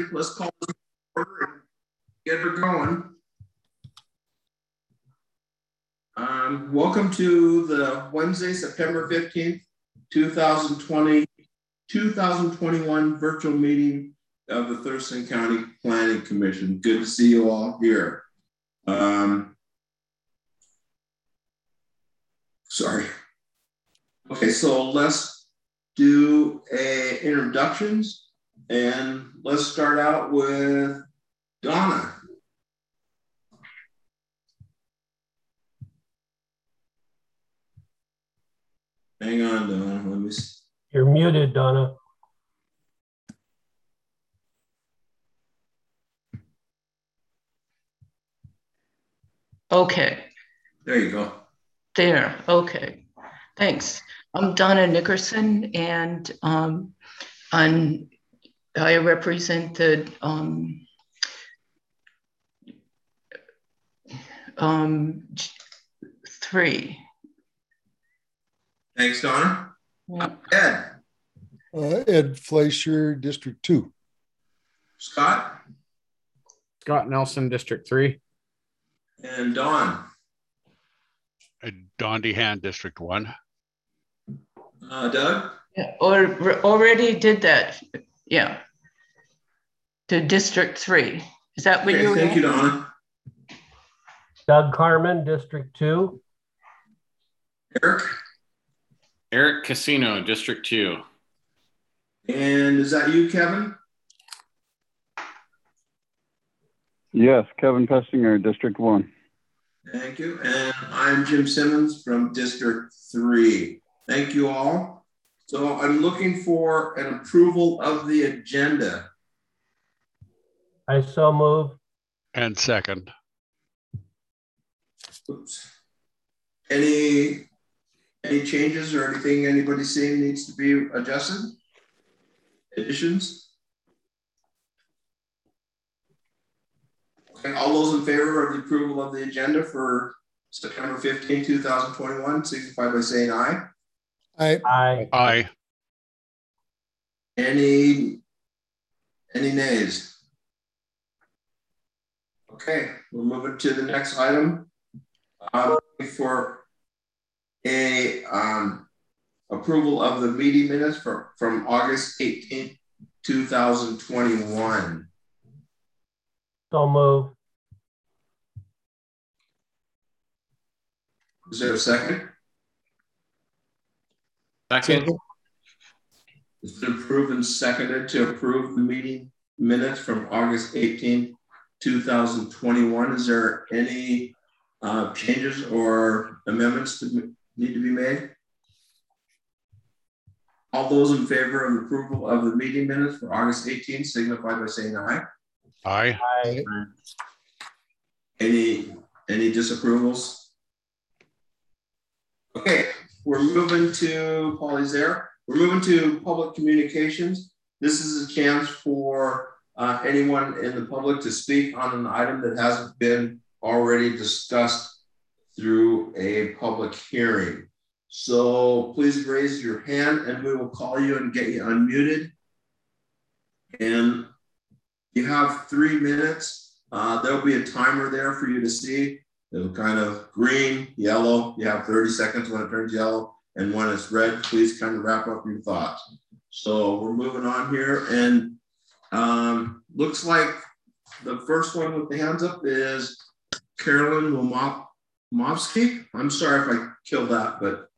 let's call this order and get her going. Welcome to the Wednesday, September 15th, 2021 virtual meeting of the Thurston County Planning Commission. Good to see you all here. Sorry. Okay, so let's do introductions, and let's start out with Donna. Hang on, Donna. Let me see. You're muted, Donna. Okay. There you go. There. Okay. Thanks. I'm Donna Nickerson, and I represent the three. Thanks, Donna. Yeah. Ed. Ed Fleischer, District 2. Scott. Scott Nelson, District 3. And Don. Don DeHaan, District 1. Doug. Yeah, or already did that. Yeah. To District 3. Is that what you're? Thank you, Donna. Doug Carmen, District 2. Eric Casino, District 2. And is that you, Kevin? Yes, Kevin Pestinger, District 1. Thank you. And I'm Jim Simmons from District 3. Thank you all. So I'm looking for an approval of the agenda. I so move. And second. Oops. Any changes or anything anybody seeing needs to be adjusted? Additions? Okay, all those in favor of the approval of the agenda for September 15, 2021, signify by saying aye. Aye. Aye. Aye. Any nays? Okay, we're moving to the next item. For a approval of the meeting minutes from August 18th, 2021. So move. Is there a second? Second. It's been approved and seconded to approve the meeting minutes from August 18th, 2021. Is there any changes or amendments that need to be made? All those in favor of approval of the meeting minutes for August 18th signify by saying aye. Aye. Aye. Any disapprovals? Okay, we're moving to Polly's there. We're moving to public communications. This is a chance for anyone in the public to speak on an item that hasn't been already discussed through a public hearing. So please raise your hand and we will call you and get you unmuted. And you have 3 minutes. There'll be a timer there for you to see. It'll kind of green, yellow. You have 30 seconds when it turns yellow. And when it's red, please kind of wrap up your thoughts. So we're moving on here. And looks like the first one with the hands up is Carolyn Womovsky. I'm sorry if I killed that, but.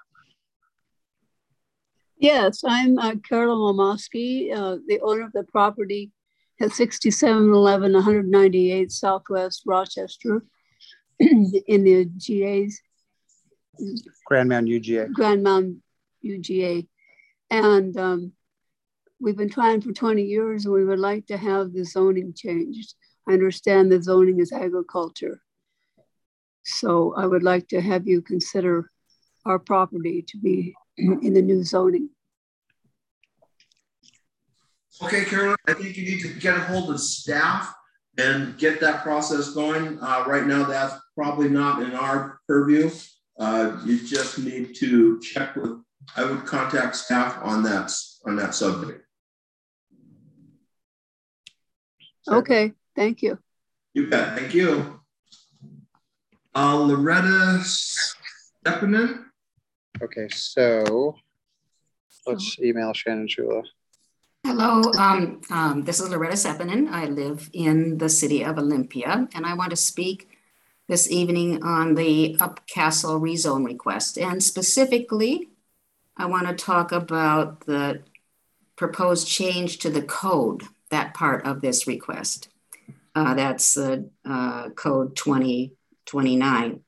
Yes, I'm Carolyn Womovsky, the owner of the property at 6711 198 Southwest Rochester in the GAs. Grand Mound UGA. Grand Mound UGA. And we've been trying for 20 years and we would like to have the zoning changed. I understand the zoning is agriculture. So I would like to have you consider our property to be in the new zoning. Okay, Carolyn, I think you need to get a hold of staff and get that process going. Right now, that's probably not in our purview. You just need to check with, I would contact staff on that subject. Okay, thank you. You bet. Thank you. Loretta Stepanen. Okay, so let's email Shannon Chula. Hello, this is Loretta Sepinen. I live in the city of Olympia, and I want to speak this evening on the Upcastle rezone request. And specifically, I want to talk about the proposed change to the code, that part of this request. That's the code 2029.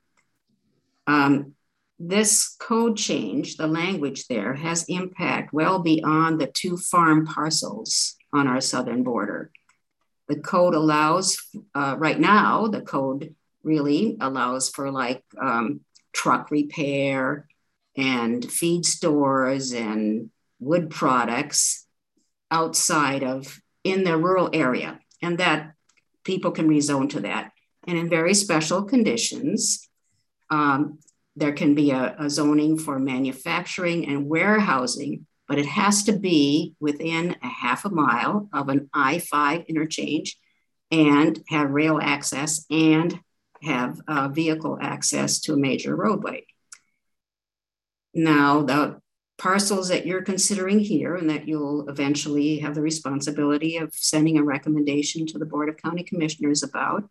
This code change, the language there, has impact well beyond the 2 farm parcels on our southern border. The code allows, right now, the code really allows for like truck repair and feed stores and wood products outside of, in the rural area, and that people can rezone to that. And in very special conditions, there can be a zoning for manufacturing and warehousing, but it has to be within a half a mile of an I-5 interchange and have rail access and have vehicle access to a major roadway. Now, the parcels that you're considering here and that you'll eventually have the responsibility of sending a recommendation to the Board of County Commissioners about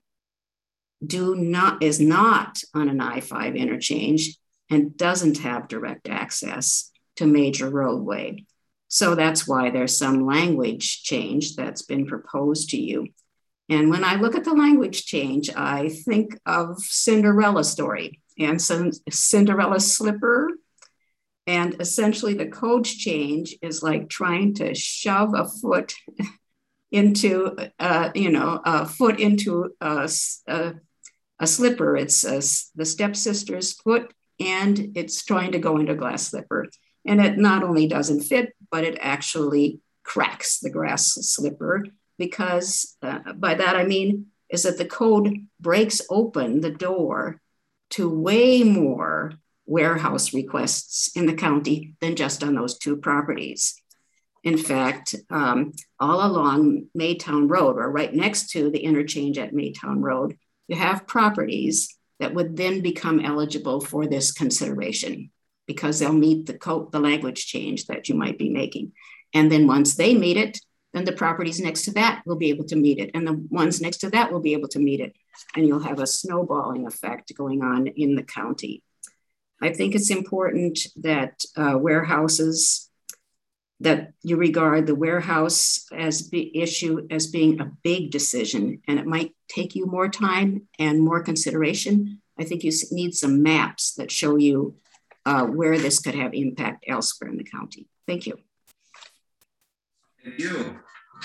is not on an I-5 interchange and doesn't have direct access to major roadway. So that's why there's some language change that's been proposed to you. And when I look at the language change, I think of Cinderella story and some Cinderella slipper. And essentially the code change is like trying to shove a foot into, a foot into a slipper. It's the stepsister's foot, and it's trying to go into a glass slipper. And it not only doesn't fit, but it actually cracks the glass slipper, because by that I mean is that the code breaks open the door to way more warehouse requests in the county than just on those 2 properties. In fact, all along Maytown Road, or right next to the interchange at Maytown Road, you have properties that would then become eligible for this consideration because they'll meet the language change that you might be making. And then once they meet it, then the properties next to that will be able to meet it. And the ones next to that will be able to meet it. And you'll have a snowballing effect going on in the county. I think it's important that warehouses, that you regard the warehouse issue as being a big decision, and it might take you more time and more consideration. I think you need some maps that show you where this could have impact elsewhere in the county. Thank you. Thank you.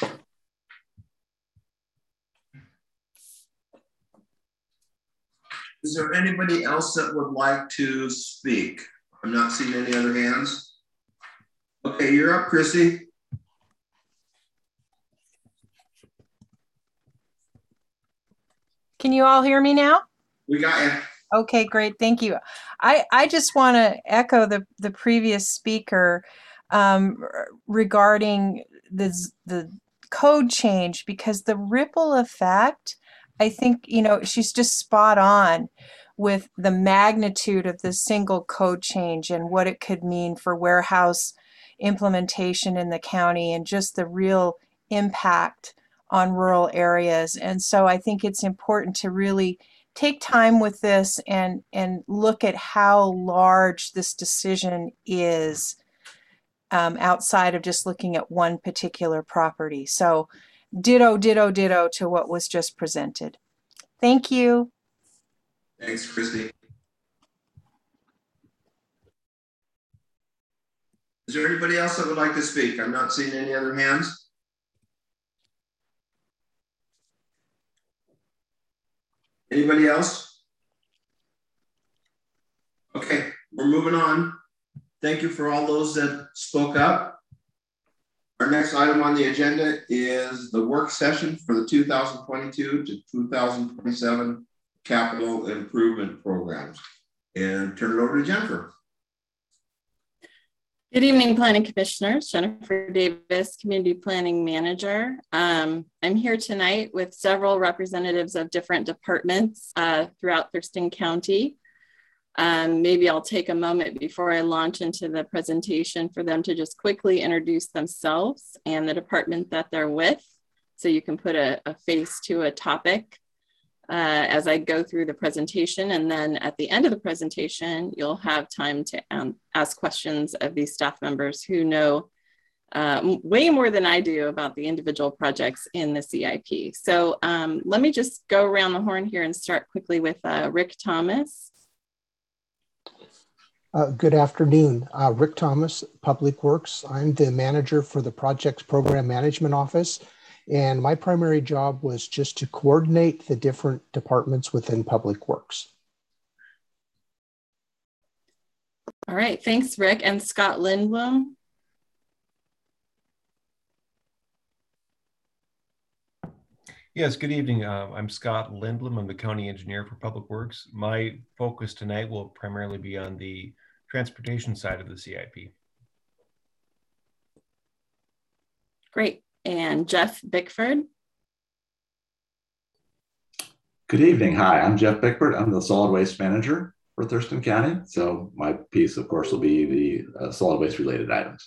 Is there anybody else that would like to speak? I'm not seeing any other hands. Okay, you're up, Chrissy. Can you all hear me now? We got you. Okay, great. Thank you. I just want to echo the previous speaker regarding the code change, because the ripple effect, I think, she's just spot on with the magnitude of the single code change and what it could mean for warehouse implementation in the county and just the real impact on rural areas. And so I think it's important to really take time with this and look at how large this decision is outside of just looking at one particular property. So ditto, ditto, ditto to what was just presented. Thank you. Thanks, Christy. Is there anybody else that would like to speak? I'm not seeing any other hands. Anybody else? Okay, we're moving on. Thank you for all those that spoke up. Our next item on the agenda is the work session for the 2022 to 2027 capital improvement programs. And turn it over to Jennifer. Good evening, Planning Commissioners. Jennifer Davis, Community Planning Manager. I'm here tonight with several representatives of different departments throughout Thurston County. Maybe I'll take a moment before I launch into the presentation for them to just quickly introduce themselves and the department that they're with, so you can put a face to a topic as I go through the presentation. And then at the end of the presentation, you'll have time to ask questions of these staff members who know way more than I do about the individual projects in the CIP. So let me just go around the horn here and start quickly with Rick Thomas. Good afternoon, Rick Thomas, Public Works. I'm the manager for the Projects Program Management Office. And my primary job was just to coordinate the different departments within Public Works. All right, thanks, Rick. And Scott Lindblom. Yes, good evening. I'm Scott Lindblom. I'm the County Engineer for Public Works. My focus tonight will primarily be on the transportation side of the CIP. Great. And Jeff Bickford. Good evening. Hi, I'm Jeff Bickford. I'm the Solid Waste Manager for Thurston County. So my piece, of course, will be the solid waste related items.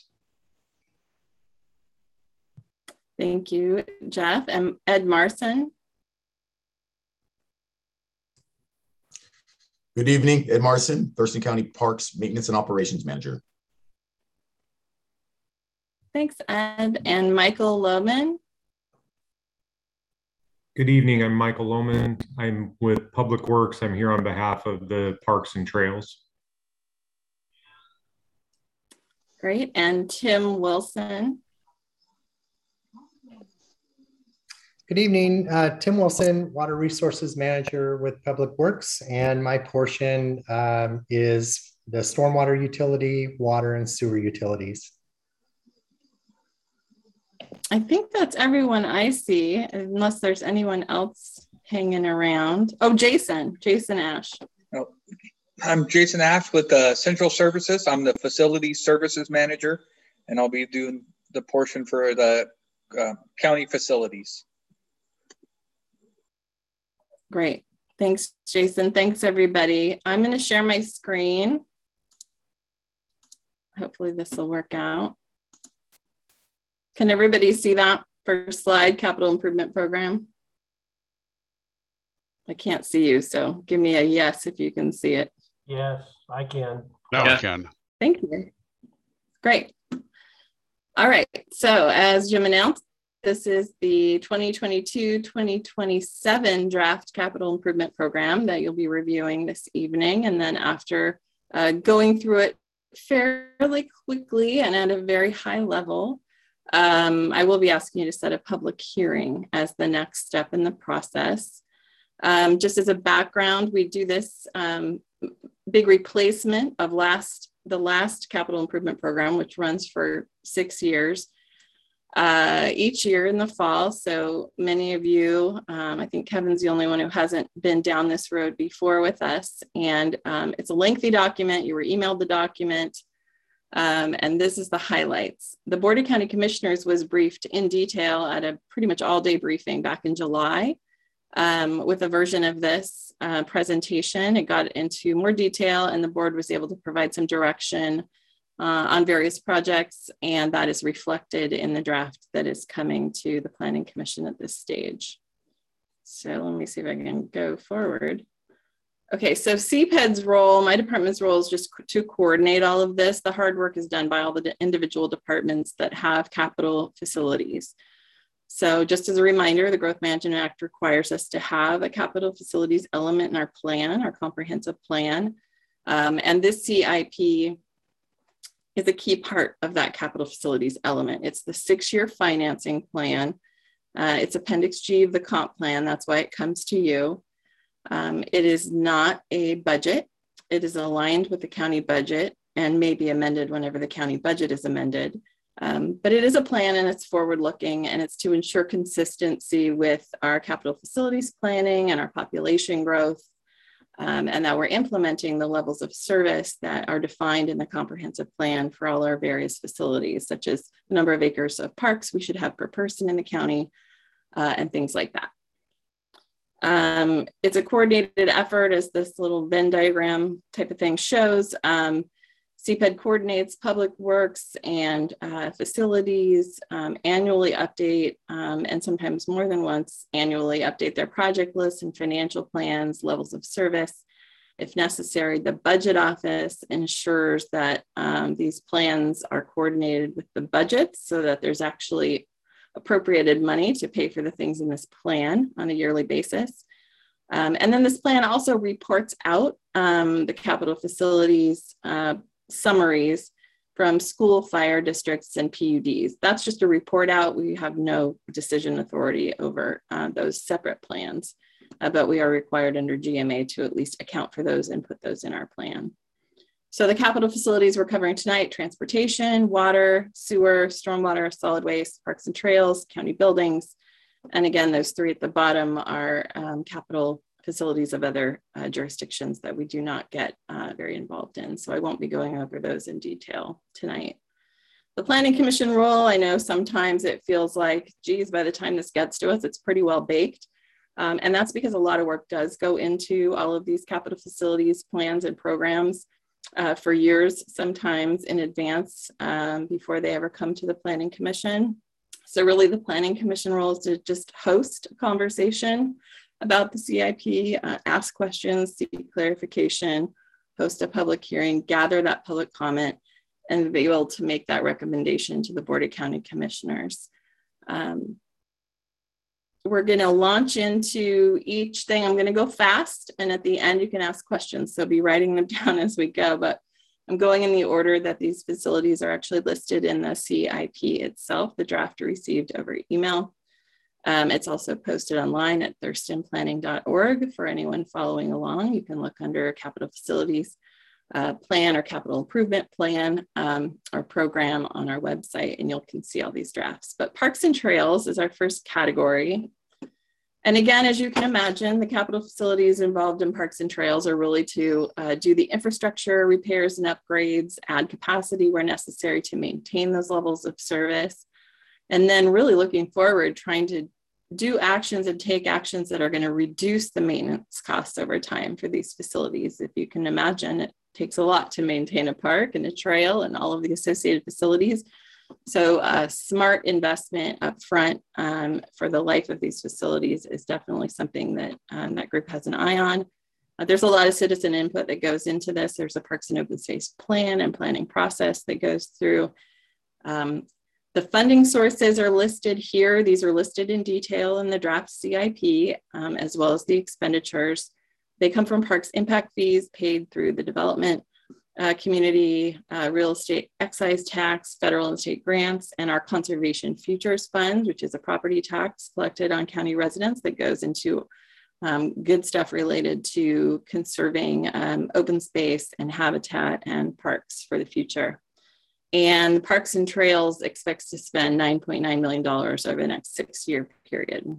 Thank you, Jeff. And Ed Marson. Good evening, Ed Marson, Thurston County Parks Maintenance and Operations Manager. Thanks, Ed. And Michael Lohman. Good evening, I'm Michael Lohman. I'm with Public Works. I'm here on behalf of the Parks and Trails. Great. And Tim Wilson. Good evening, Tim Wilson, Water Resources Manager with Public Works, and my portion is the stormwater utility, water and sewer utilities. I think that's everyone I see, unless there's anyone else hanging around. Oh, Jason Ash. Oh, I'm Jason Ash with Central Services. I'm the Facility Services Manager, and I'll be doing the portion for the county facilities. Great. Thanks, Jason. Thanks, everybody. I'm going to share my screen. Hopefully this will work out. Can everybody see that first slide, capital improvement program? I can't see you, so give me a yes if you can see it. Yes, I can. Now I can. Thank you. Great. All right, so as Jim announced, this is the 2022-2027 draft capital improvement program that you'll be reviewing this evening. And then after going through it fairly quickly and at a very high level, I will be asking you to set a public hearing as the next step in the process. Just as a background, we do this big replacement of the last capital improvement program, which runs for 6 years, each year in the fall. So many of you, I think Kevin's the only one who hasn't been down this road before with us. And it's a lengthy document. You were emailed the document. And this is the highlights. The Board of County Commissioners was briefed in detail at a pretty much all-day briefing back in July with a version of this presentation. It got into more detail and the board was able to provide some direction on various projects, and that is reflected in the draft that is coming to the Planning Commission at this stage. So let me see if I can go forward. Okay, so CPED's role, my department's role is just to coordinate all of this. The hard work is done by all the individual departments that have capital facilities. So just as a reminder, the Growth Management Act requires us to have a capital facilities element in our plan, our comprehensive plan. And this CIP is a key part of that capital facilities element. It's the 6-year financing plan. It's Appendix G of the comp plan. That's why it comes to you. It is not a budget. It is aligned with the county budget and may be amended whenever the county budget is amended. But it is a plan and it's forward-looking, and it's to ensure consistency with our capital facilities planning and our population growth. and that we're implementing the levels of service that are defined in the comprehensive plan for all our various facilities, such as the number of acres of parks we should have per person in the county, and things like that. It's a coordinated effort, as this little Venn diagram type of thing shows. CPED coordinates Public Works and facilities, annually update, and sometimes more than once annually update their project lists and financial plans, levels of service. If necessary, the budget office ensures that these plans are coordinated with the budgets so that there's actually appropriated money to pay for the things in this plan on a yearly basis. And then this plan also reports out the capital facilities summaries from school, fire districts, and PUDs. That's just a report out. We have no decision authority over those separate plans, but we are required under GMA to at least account for those and put those in our plan. So the capital facilities we're covering tonight: transportation, water, sewer, stormwater, solid waste, parks and trails, county buildings. And again, those three at the bottom are capital facilities of other jurisdictions that we do not get very involved in. So I won't be going over those in detail tonight. The Planning Commission role, I know sometimes it feels like, geez, by the time this gets to us, it's pretty well baked. And that's because a lot of work does go into all of these capital facilities plans and programs for years, sometimes in advance, before they ever come to the Planning Commission. So really the Planning Commission role is to just host a conversation about the CIP, ask questions, seek clarification, host a public hearing, gather that public comment, and be able to make that recommendation to the Board of County Commissioners. We're going to launch into each thing. I'm going to go fast, and at the end you can ask questions, so be writing them down as we go, but I'm going in the order that these facilities are actually listed in the CIP itself, the draft received over email. It's also posted online at thurstonplanning.org for anyone following along. You can look under capital facilities plan or capital improvement plan or program on our website, and you can see all these drafts. But parks and trails is our first category. And again, as you can imagine, the capital facilities involved in parks and trails are really to do the infrastructure repairs and upgrades, add capacity where necessary to maintain those levels of service. And then really looking forward, trying to do actions and take actions that are going to reduce the maintenance costs over time for these facilities. If you can imagine, it takes a lot to maintain a park and a trail and all of the associated facilities. So smart investment up front for the life of these facilities is definitely something that that group has an eye on. There's a lot of citizen input that goes into this. There's a Parks and Open Space plan and planning process that goes through. The funding sources are listed here. These are listed in detail in the draft CIP, as well as the expenditures. They come from parks impact fees paid through the development community, real estate excise tax, federal and state grants, and our Conservation Futures Fund, which is a property tax collected on county residents that goes into good stuff related to conserving open space and habitat and parks for the future. And Parks and Trails expects to spend $9.9 million over the next 6-year period.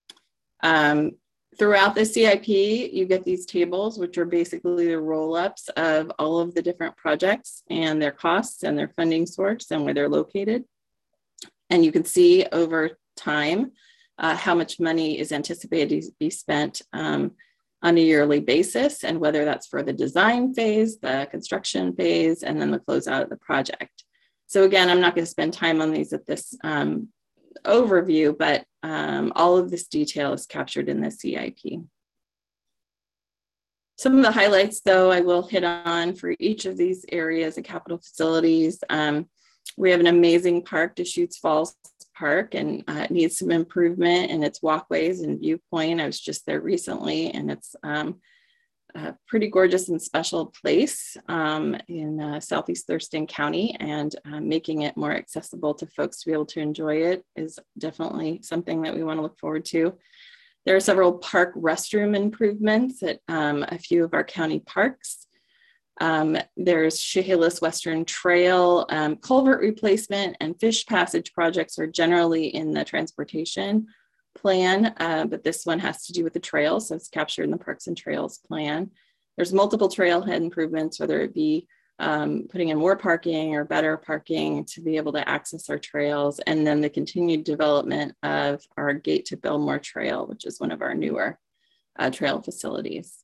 Throughout the CIP, you get these tables, which are basically the roll-ups of all of the different projects and their costs and their funding source and where they're located. And you can see over time how much money is anticipated to be spent on a yearly basis, and whether that's for the design phase, the construction phase, and then the closeout of the project. So again, I'm not going to spend time on these at this overview, but all of this detail is captured in the CIP. Some of the highlights, though, I will hit on for each of these areas of capital facilities. We have an amazing park, Deschutes Falls Park, and it needs some improvement in its walkways and viewpoint. I was just there recently, and it's a pretty gorgeous and special place in Southeast Thurston County, and making it more accessible to folks to be able to enjoy it is definitely something that we want to look forward to. There are several park restroom improvements at a few of our county parks. There's Chehalis Western Trail, culvert replacement and fish passage projects are generally in the transportation plan, but this one has to do with the trails, so it's captured in the Parks and Trails plan. There's multiple trailhead improvements, whether it be putting in more parking or better parking to be able to access our trails, and then the continued development of our Gate to Billmore Trail, which is one of our newer trail facilities.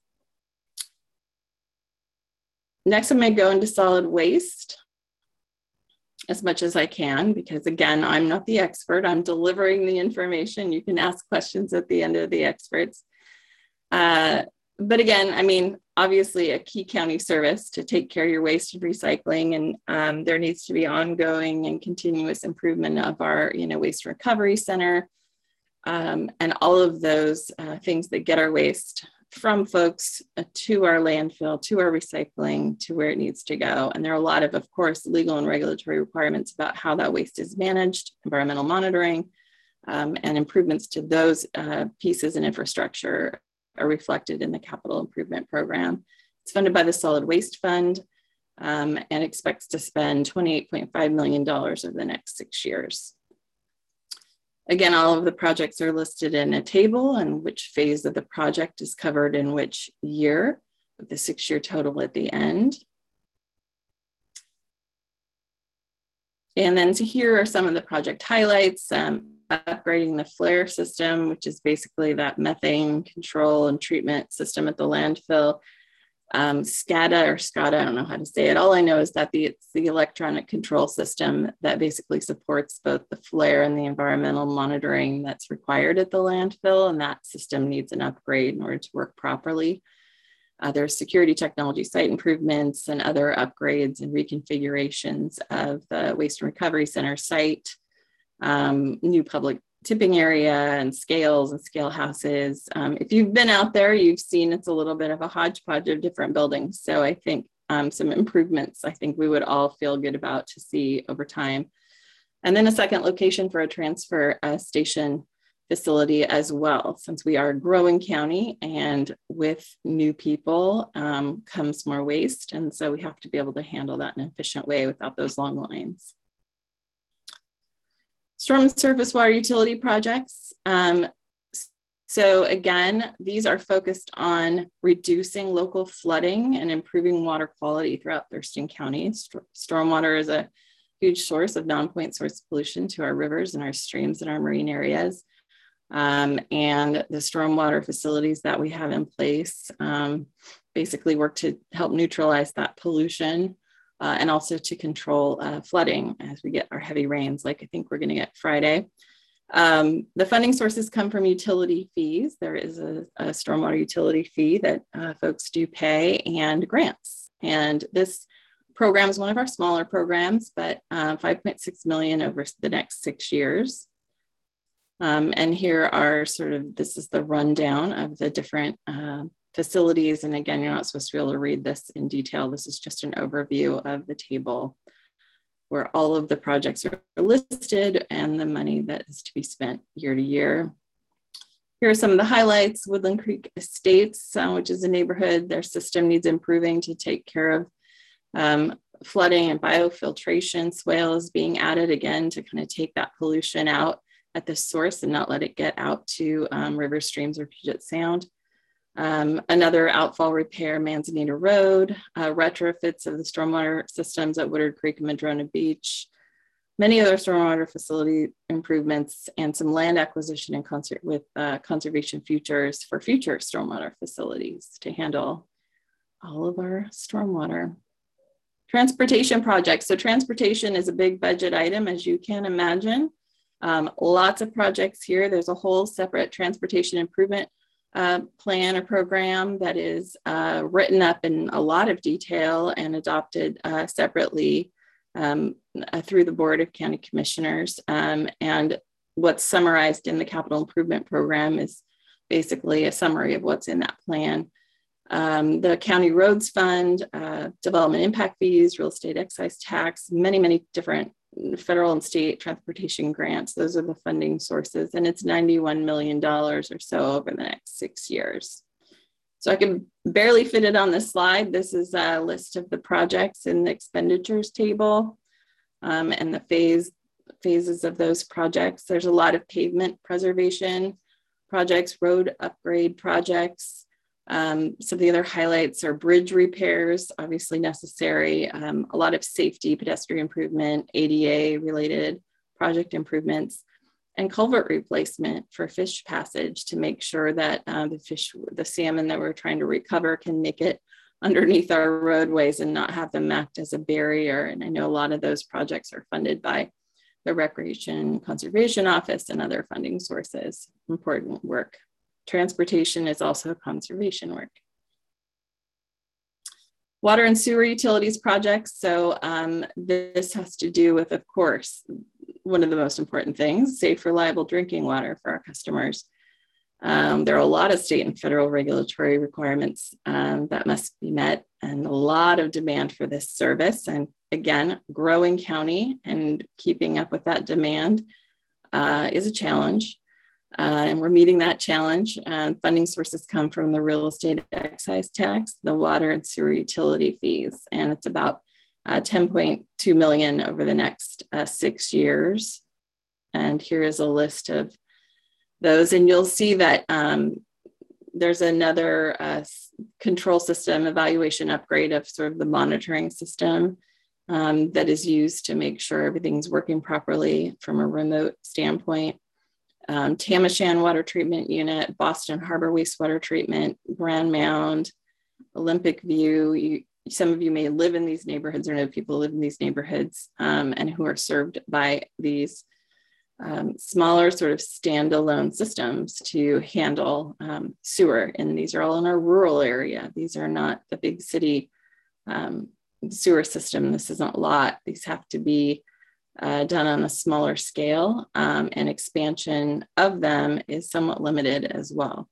Next, I'm going to go into solid waste as much as I can, because again, I'm not the expert. I'm delivering the information. You can ask questions at the end of the experts. But again, I mean, obviously a key county service to take care of your waste and recycling, and there needs to be ongoing and continuous improvement of our, waste recovery center, and all of those things that get our waste from folks to our landfill, to our recycling, to where it needs to go. And there are a lot of course, legal and regulatory requirements about how that waste is managed, environmental monitoring, and improvements to those pieces and infrastructure are reflected in the capital improvement program. It's funded by the Solid Waste Fund and expects to spend $28.5 million over the next 6 years. Again, all of the projects are listed in a table, and which phase of the project is covered in which year, with the 6-year total at the end. And then here are some of the project highlights. Upgrading the flare system, which is basically that methane control and treatment system at the landfill. SCADA or SCADA, I don't know how to say it. All I know is that it's the electronic control system that basically supports both the flare and the environmental monitoring that's required at the landfill, and that system needs an upgrade in order to work properly. There's security technology site improvements and other upgrades and reconfigurations of the Waste and Recovery Center site. New public tipping area and scales and scale houses. If you've been out there, you've seen it's a little bit of a hodgepodge of different buildings. So I think some improvements I think we would all feel good about to see over time. And then a second location for a transfer station facility as well, since we are a growing county, and with new people comes more waste. And so we have to be able to handle that in an efficient way without those long lines. Storm surface water utility projects. So again, these are focused on reducing local flooding and improving water quality throughout Thurston County. Stormwater is a huge source of non-point source pollution to our rivers and our streams and our marine areas. And the stormwater facilities that we have in place basically work to help neutralize that pollution. And also to control flooding as we get our heavy rains, like I think we're going to get Friday. The funding sources come from utility fees. There is a stormwater utility fee that folks do pay, and grants. And this program is one of our smaller programs, but $5.6 million over the next 6 years. And here are this is the rundown of the different facilities. And again, you're not supposed to be able to read this in detail. This is just an overview of the table where all of the projects are listed and the money that is to be spent year to year. Here are some of the highlights. Woodland Creek Estates, which is a neighborhood, their system needs improving to take care of flooding and biofiltration. Swale is being added again to kind of take that pollution out at the source and not let it get out to river streams or Puget Sound. Another outfall repair, Manzanita Road, retrofits of the stormwater systems at Woodard Creek and Madrona Beach, many other stormwater facility improvements, and some land acquisition in concert with Conservation Futures for future stormwater facilities to handle all of our stormwater. Transportation projects. So transportation is a big budget item, as you can imagine. Lots of projects here. There's a whole separate transportation improvement plan or program that is written up in a lot of detail and adopted separately through the Board of County Commissioners. And what's summarized in the capital improvement program is basically a summary of what's in that plan. The County Roads Fund, development impact fees, real estate excise tax, many different federal and state transportation grants. Those are the funding sources, and it's $91 million or so over the next 6 years. So I can barely fit it on this slide. This is a list of the projects in the expenditures table and the phases of those projects. There's a lot of pavement preservation projects, road upgrade projects, Some of the other highlights are bridge repairs, obviously necessary, a lot of safety, pedestrian improvement, ADA related project improvements, and culvert replacement for fish passage to make sure that the salmon that we're trying to recover can make it underneath our roadways and not have them act as a barrier. And I know a lot of those projects are funded by the Recreation Conservation Office and other funding sources. Important work. Transportation is also conservation work. Water and sewer utilities projects. So this has to do with, of course, one of the most important things, safe, reliable drinking water for our customers. There are a lot of state and federal regulatory requirements that must be met, and a lot of demand for this service. And again, growing county and keeping up with that demand is a challenge. And we're meeting that challenge. Funding sources come from the real estate excise tax, the water and sewer utility fees, and it's about $10.2 million over the next 6 years. And here is a list of those, and you'll see that there's another control system evaluation upgrade of sort of the monitoring system that is used to make sure everything's working properly from a remote standpoint. Tamashan Water Treatment Unit, Boston Harbor Wastewater Treatment, Grand Mound, Olympic View. Some of you may live in these neighborhoods or know people who live in these neighborhoods and who are served by these smaller sort of standalone systems to handle sewer. And these are all in our rural area. These are not the big city sewer system. This isn't a lot. These have to be done on a smaller scale, and expansion of them is somewhat limited as well.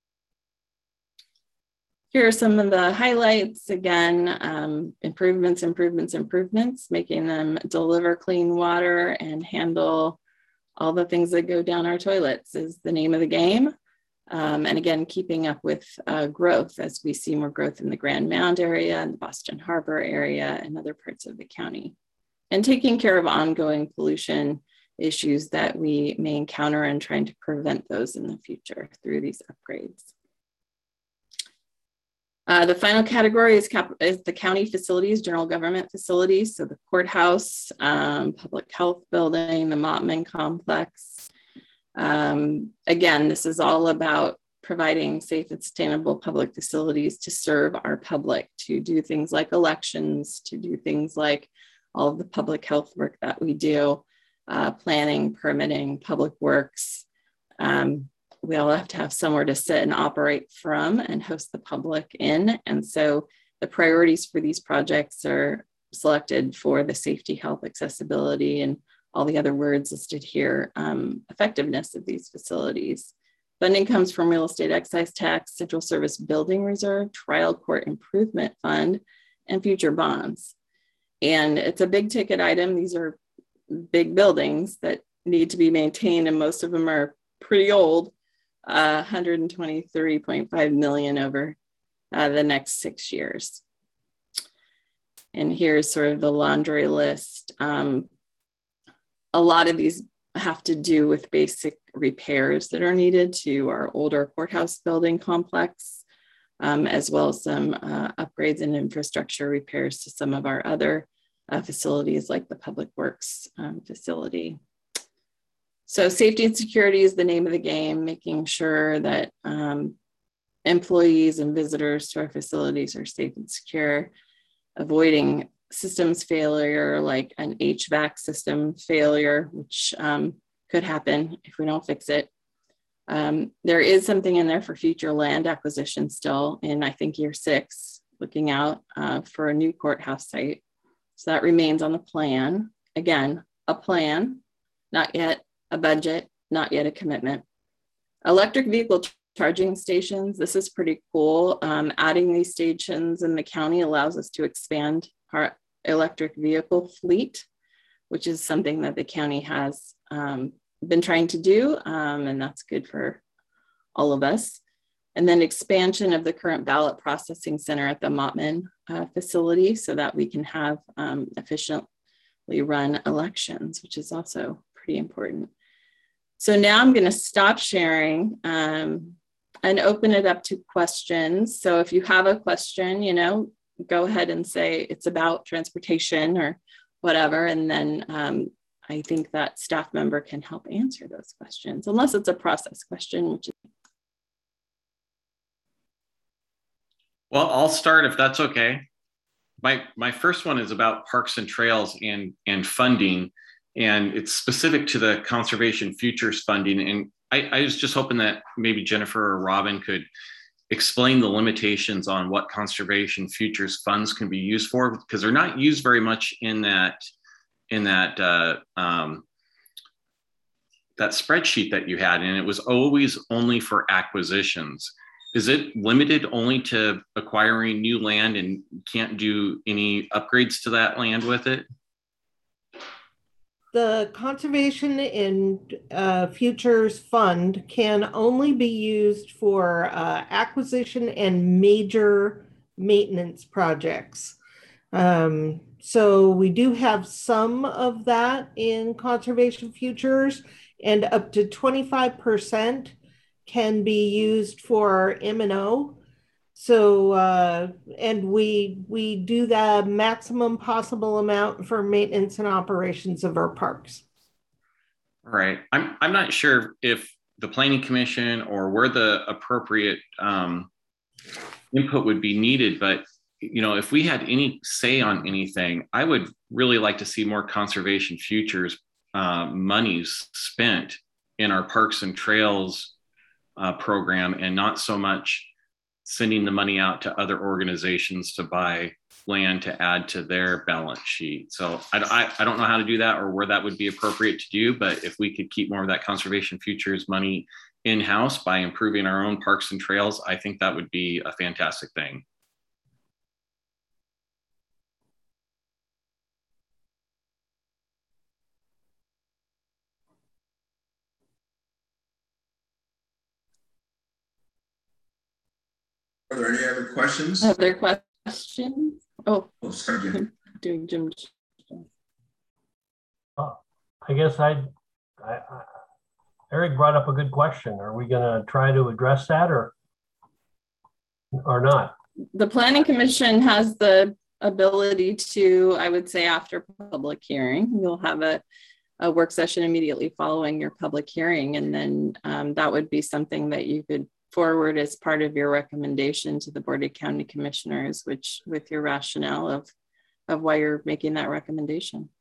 Here are some of the highlights. Again, improvements, making them deliver clean water and handle all the things that go down our toilets is the name of the game. And again, keeping up with growth as we see more growth in the Grand Mound area and the Boston Harbor area and other parts of the county. And taking care of ongoing pollution issues that we may encounter and trying to prevent those in the future through these upgrades. The final category is the county facilities, general government facilities. So the courthouse, public health building, the Mottman complex. Again, this is all about providing safe and sustainable public facilities to serve our public, to do things like elections, to do things like all of the public health work that we do, planning, permitting, public works. We all have to have somewhere to sit and operate from and host the public in. And so the priorities for these projects are selected for the safety, health, accessibility, and all the other words listed here, effectiveness of these facilities. Funding comes from real estate excise tax, central service building reserve, trial court improvement fund, and future bonds. And it's a big ticket item. These are big buildings that need to be maintained, and most of them are pretty old. 123.5 million over the next 6 years. And here's sort of the laundry list. A lot of these have to do with basic repairs that are needed to our older courthouse building complex, as well as some upgrades and infrastructure repairs to some of our other facilities like the Public Works facility. So safety and security is the name of the game, making sure that employees and visitors to our facilities are safe and secure, avoiding systems failure like an HVAC system failure, which could happen if we don't fix it. There is something in there for future land acquisition still in, I think, year 6, looking out for a new courthouse site. So that remains on the plan. Again, a plan, not yet a budget, not yet a commitment. Electric vehicle charging stations, this is pretty cool. Adding these stations in the county allows us to expand our electric vehicle fleet, which is something that the county has been trying to do, and that's good for all of us. And then expansion of the current ballot processing center at the Mottman facility so that we can have efficiently run elections, which is also pretty important. So now I'm going to stop sharing. and open it up to questions. So if you have a question, you know, go ahead and say it's about transportation or whatever. And then I think that staff member can help answer those questions, unless it's a process question, which is. Well, I'll start if that's okay. My first one is about parks and trails and funding, and it's specific to the Conservation Futures funding. And I was just hoping that maybe Jennifer or Robin could explain the limitations on what Conservation Futures funds can be used for, because they're not used very much in that spreadsheet that you had, and it was always only for acquisitions. Is it limited only to acquiring new land and can't do any upgrades to that land with it? The Conservation and Futures Fund can only be used for acquisition and major maintenance projects. So we do have some of that in Conservation Futures, and up to 25% can be used for M&O. So, and we do the maximum possible amount for maintenance and operations of our parks. All right. I'm not sure if the Planning Commission or where the appropriate input would be needed, but you know, if we had any say on anything, I would really like to see more Conservation Futures monies spent in our Parks and Trails program, and not so much sending the money out to other organizations to buy land to add to their balance sheet. So I don't know how to do that or where that would be appropriate to do, but if we could keep more of that Conservation Futures money in-house by improving our own parks and trails, I think that would be a fantastic thing. Are there any other questions? Other questions? Oh, sorry, Jim. Doing Jim. I guess Eric brought up a good question. Are we going to try to address that or not? The Planning Commission has the ability to, I would say, after public hearing, you'll have a work session immediately following your public hearing, and then that would be something that you could forward as part of your recommendation to the Board of County Commissioners, which with your rationale of why you're making that recommendation.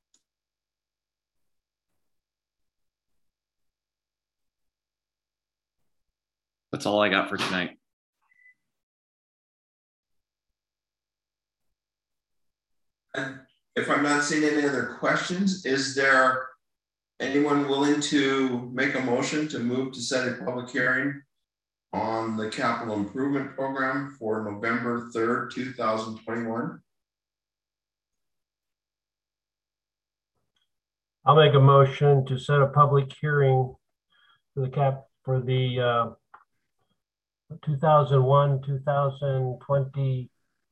That's all I got for tonight. And if I'm not seeing any other questions, is there anyone willing to make a motion to move to set a public hearing on the capital improvement program for November 3rd, 2021? I'll make a motion to set a public hearing for the 2001-2027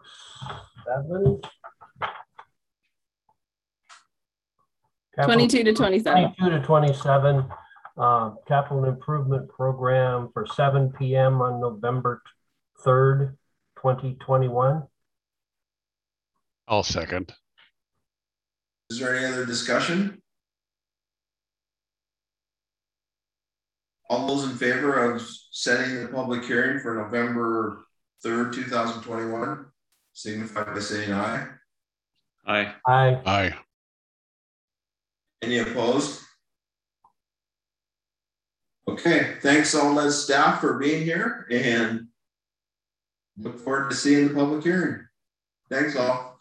22 to 27. 22 to 27 capital improvement program for 7 p.m. on November 3rd, 2021. I'll second. Is there any other discussion? All those in favor of setting the public hearing for November 3rd, 2021, signify by saying aye. Aye. Aye. Aye. Any opposed? Okay, thanks all as staff for being here, and look forward to seeing the public hearing. Thanks all.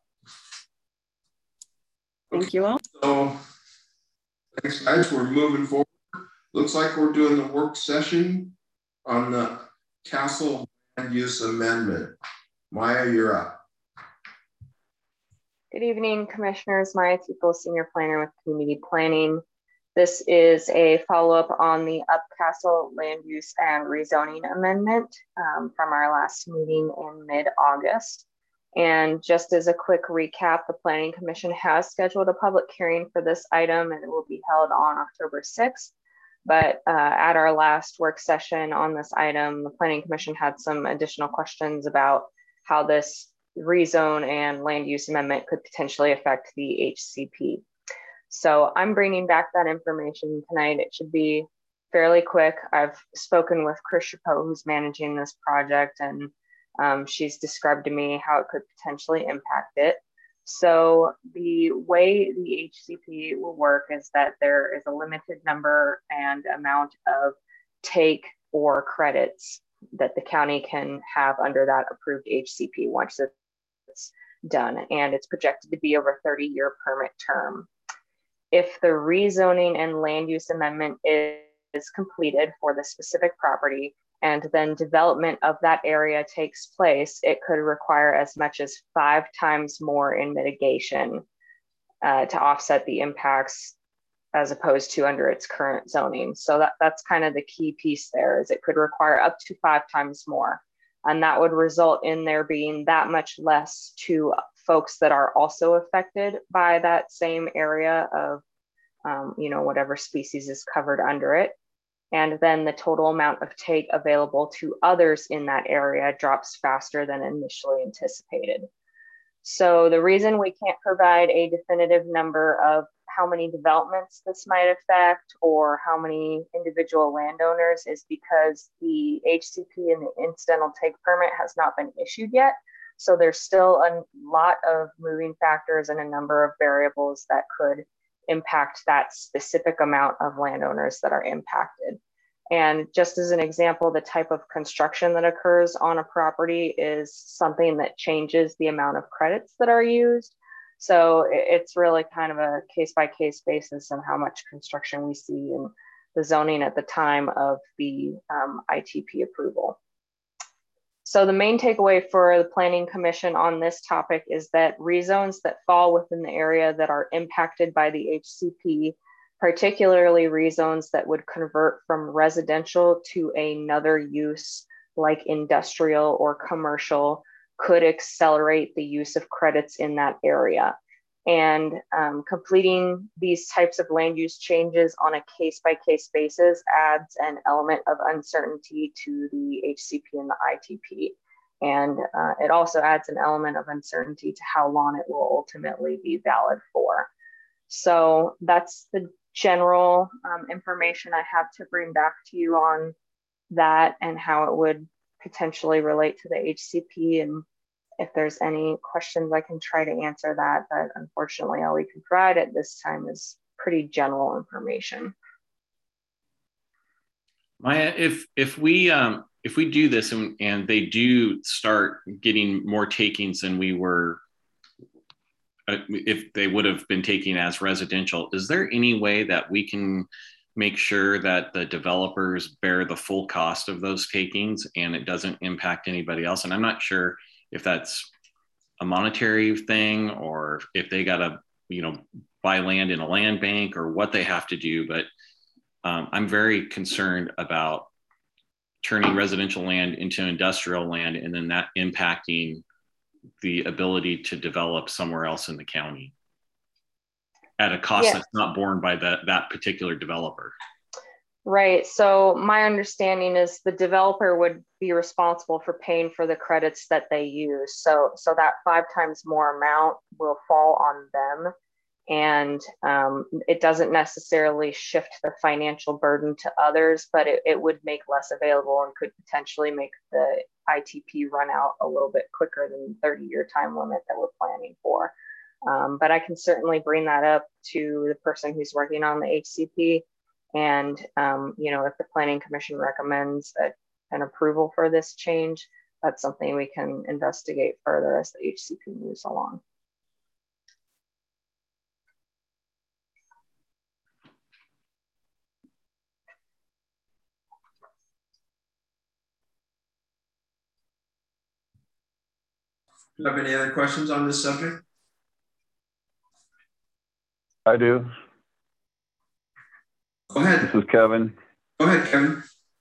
Thank you all. So, thanks guys, we're moving forward. Looks like we're doing the work session on the Castle Land Use Amendment. Maya, you're up. Good evening, Commissioners. Maya Teeple, Senior Planner with Community Planning. This is a follow-up on the Upcastle Land Use and Rezoning Amendment from our last meeting in mid-August. And just as a quick recap, the Planning Commission has scheduled a public hearing for this item, and it will be held on October 6th. But at our last work session on this item, the Planning Commission had some additional questions about how this rezone and land use amendment could potentially affect the HCP. So I'm bringing back that information tonight. It should be fairly quick. I've spoken with Chris Chapeau, who's managing this project, and she's described to me how it could potentially impact it. So the way the HCP will work is that there is a limited number and amount of take or credits that the county can have under that approved HCP once it's done. And it's projected to be over a 30-year permit term. If the rezoning and land use amendment is completed for the specific property, and then development of that area takes place, it could require as much as 5 times more in mitigation to offset the impacts as opposed to under its current zoning. So that's kind of the key piece there, is it could require up to 5 times more. And that would result in there being that much less to folks that are also affected by that same area of, whatever species is covered under it. And then the total amount of take available to others in that area drops faster than initially anticipated. So the reason we can't provide a definitive number of how many developments this might affect or how many individual landowners is because the HCP and the incidental take permit has not been issued yet. So there's still a lot of moving factors and a number of variables that could impact that specific amount of landowners that are impacted. And just as an example, the type of construction that occurs on a property is something that changes the amount of credits that are used. So it's really kind of a case-by-case basis on how much construction we see in the zoning at the time of the ITP approval. So the main takeaway for the Planning Commission on this topic is that rezones that fall within the area that are impacted by the HCP, particularly rezones that would convert from residential to another use like industrial or commercial, could accelerate the use of credits in that area. And completing these types of land use changes on a case-by-case basis adds an element of uncertainty to the HCP and the ITP. And it also adds an element of uncertainty to how long it will ultimately be valid for. So that's the general information I have to bring back to you on that and how it would potentially relate to the HCP. And if there's any questions, I can try to answer that, but unfortunately all we can provide at this time is pretty general information. Maya, if we do this and they do start getting more takings than we were, if they would have been taking as residential, is there any way that we can make sure that the developers bear the full cost of those takings and it doesn't impact anybody else? And I'm not sure if that's a monetary thing or if they got to, buy land in a land bank or what they have to do. But I'm very concerned about turning residential land into industrial land and then that impacting the ability to develop somewhere else in the county at a cost that's not borne by that particular developer. Right. So my understanding is the developer would be responsible for paying for the credits that they use. So that 5 times more amount will fall on them. And it doesn't necessarily shift the financial burden to others, but it would make less available and could potentially make the ITP run out a little bit quicker than the 30-year time limit that we're planning for. But I can certainly bring that up to the person who's working on the HCP. And, if the Planning Commission recommends an approval for this change, that's something we can investigate further as the HCP moves along. Do you have any other questions on this subject? I do. Go ahead. This is Kevin. Go ahead, Kevin.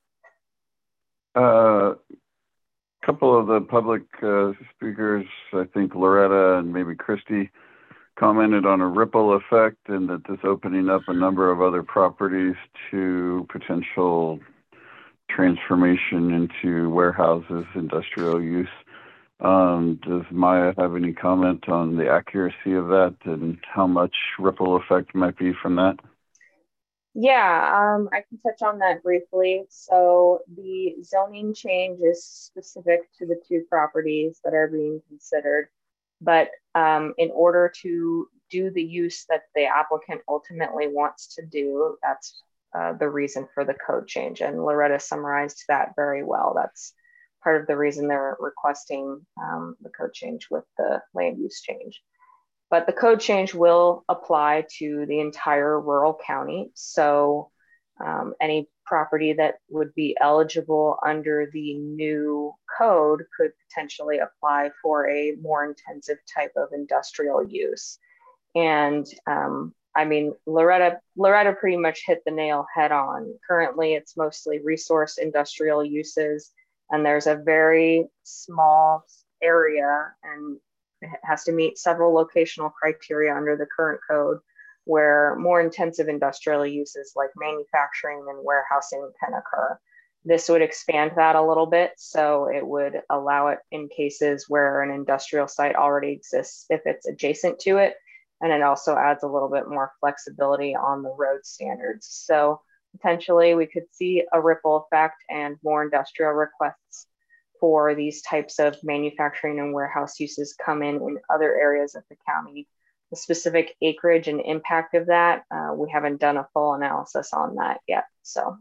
A couple of the public speakers, I think Loretta and maybe Christy, commented on a ripple effect and that this opening up a number of other properties to potential transformation into warehouses, industrial use. Does Maya have any comment on the accuracy of that and how much ripple effect might be from that? Yeah, I can touch on that briefly. So the zoning change is specific to the two properties that are being considered. But in order to do the use that the applicant ultimately wants to do, that's the reason for the code change. And Loretta summarized that very well. That's part of the reason they're requesting the code change with the land use change. But the code change will apply to the entire rural county. So any property that would be eligible under the new code could potentially apply for a more intensive type of industrial use. And I mean, Loretta pretty much hit the nail head on. Currently, it's mostly resource industrial uses, and there's a very small area, and it has to meet several locational criteria under the current code, where more intensive industrial uses like manufacturing and warehousing can occur. This would expand that a little bit, so it would allow it in cases where an industrial site already exists if it's adjacent to it, and it also adds a little bit more flexibility on the road standards. So potentially we could see a ripple effect and more industrial requests for these types of manufacturing and warehouse uses come in other areas of the county. The specific acreage and impact of that, we haven't done a full analysis on that yet. So.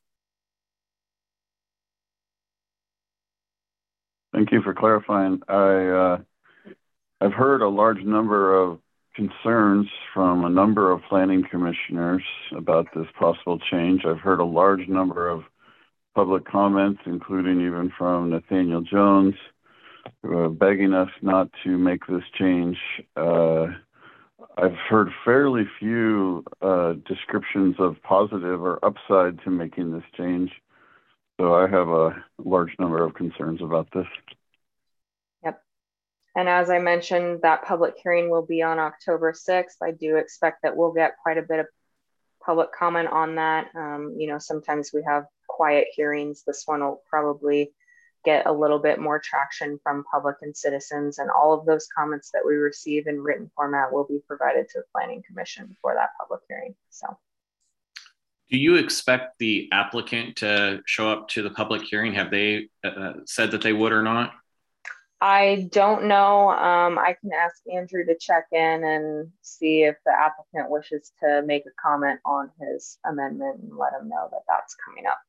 Thank you for clarifying. I've heard a large number of concerns from a number of planning commissioners about this possible change. I've heard a large number of public comments, including even from Nathaniel Jones, begging us not to make this change. I've heard fairly few descriptions of positive or upside to making this change. So I have a large number of concerns about this. Yep. And as I mentioned, that public hearing will be on October 6th. I do expect that we'll get quite a bit of public comment on that. You know, sometimes we have quiet hearings. This one will probably get a little bit more traction from public and citizens, and all of those comments that we receive in written format will be provided to the Planning Commission for that public hearing. So. Do you expect the applicant to show up to the public hearing? Have they said that they would or not? I don't know. I can ask Andrew to check in and see if the applicant wishes to make a comment on his amendment and let him know that that's coming up.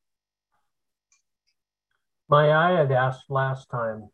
I had asked last time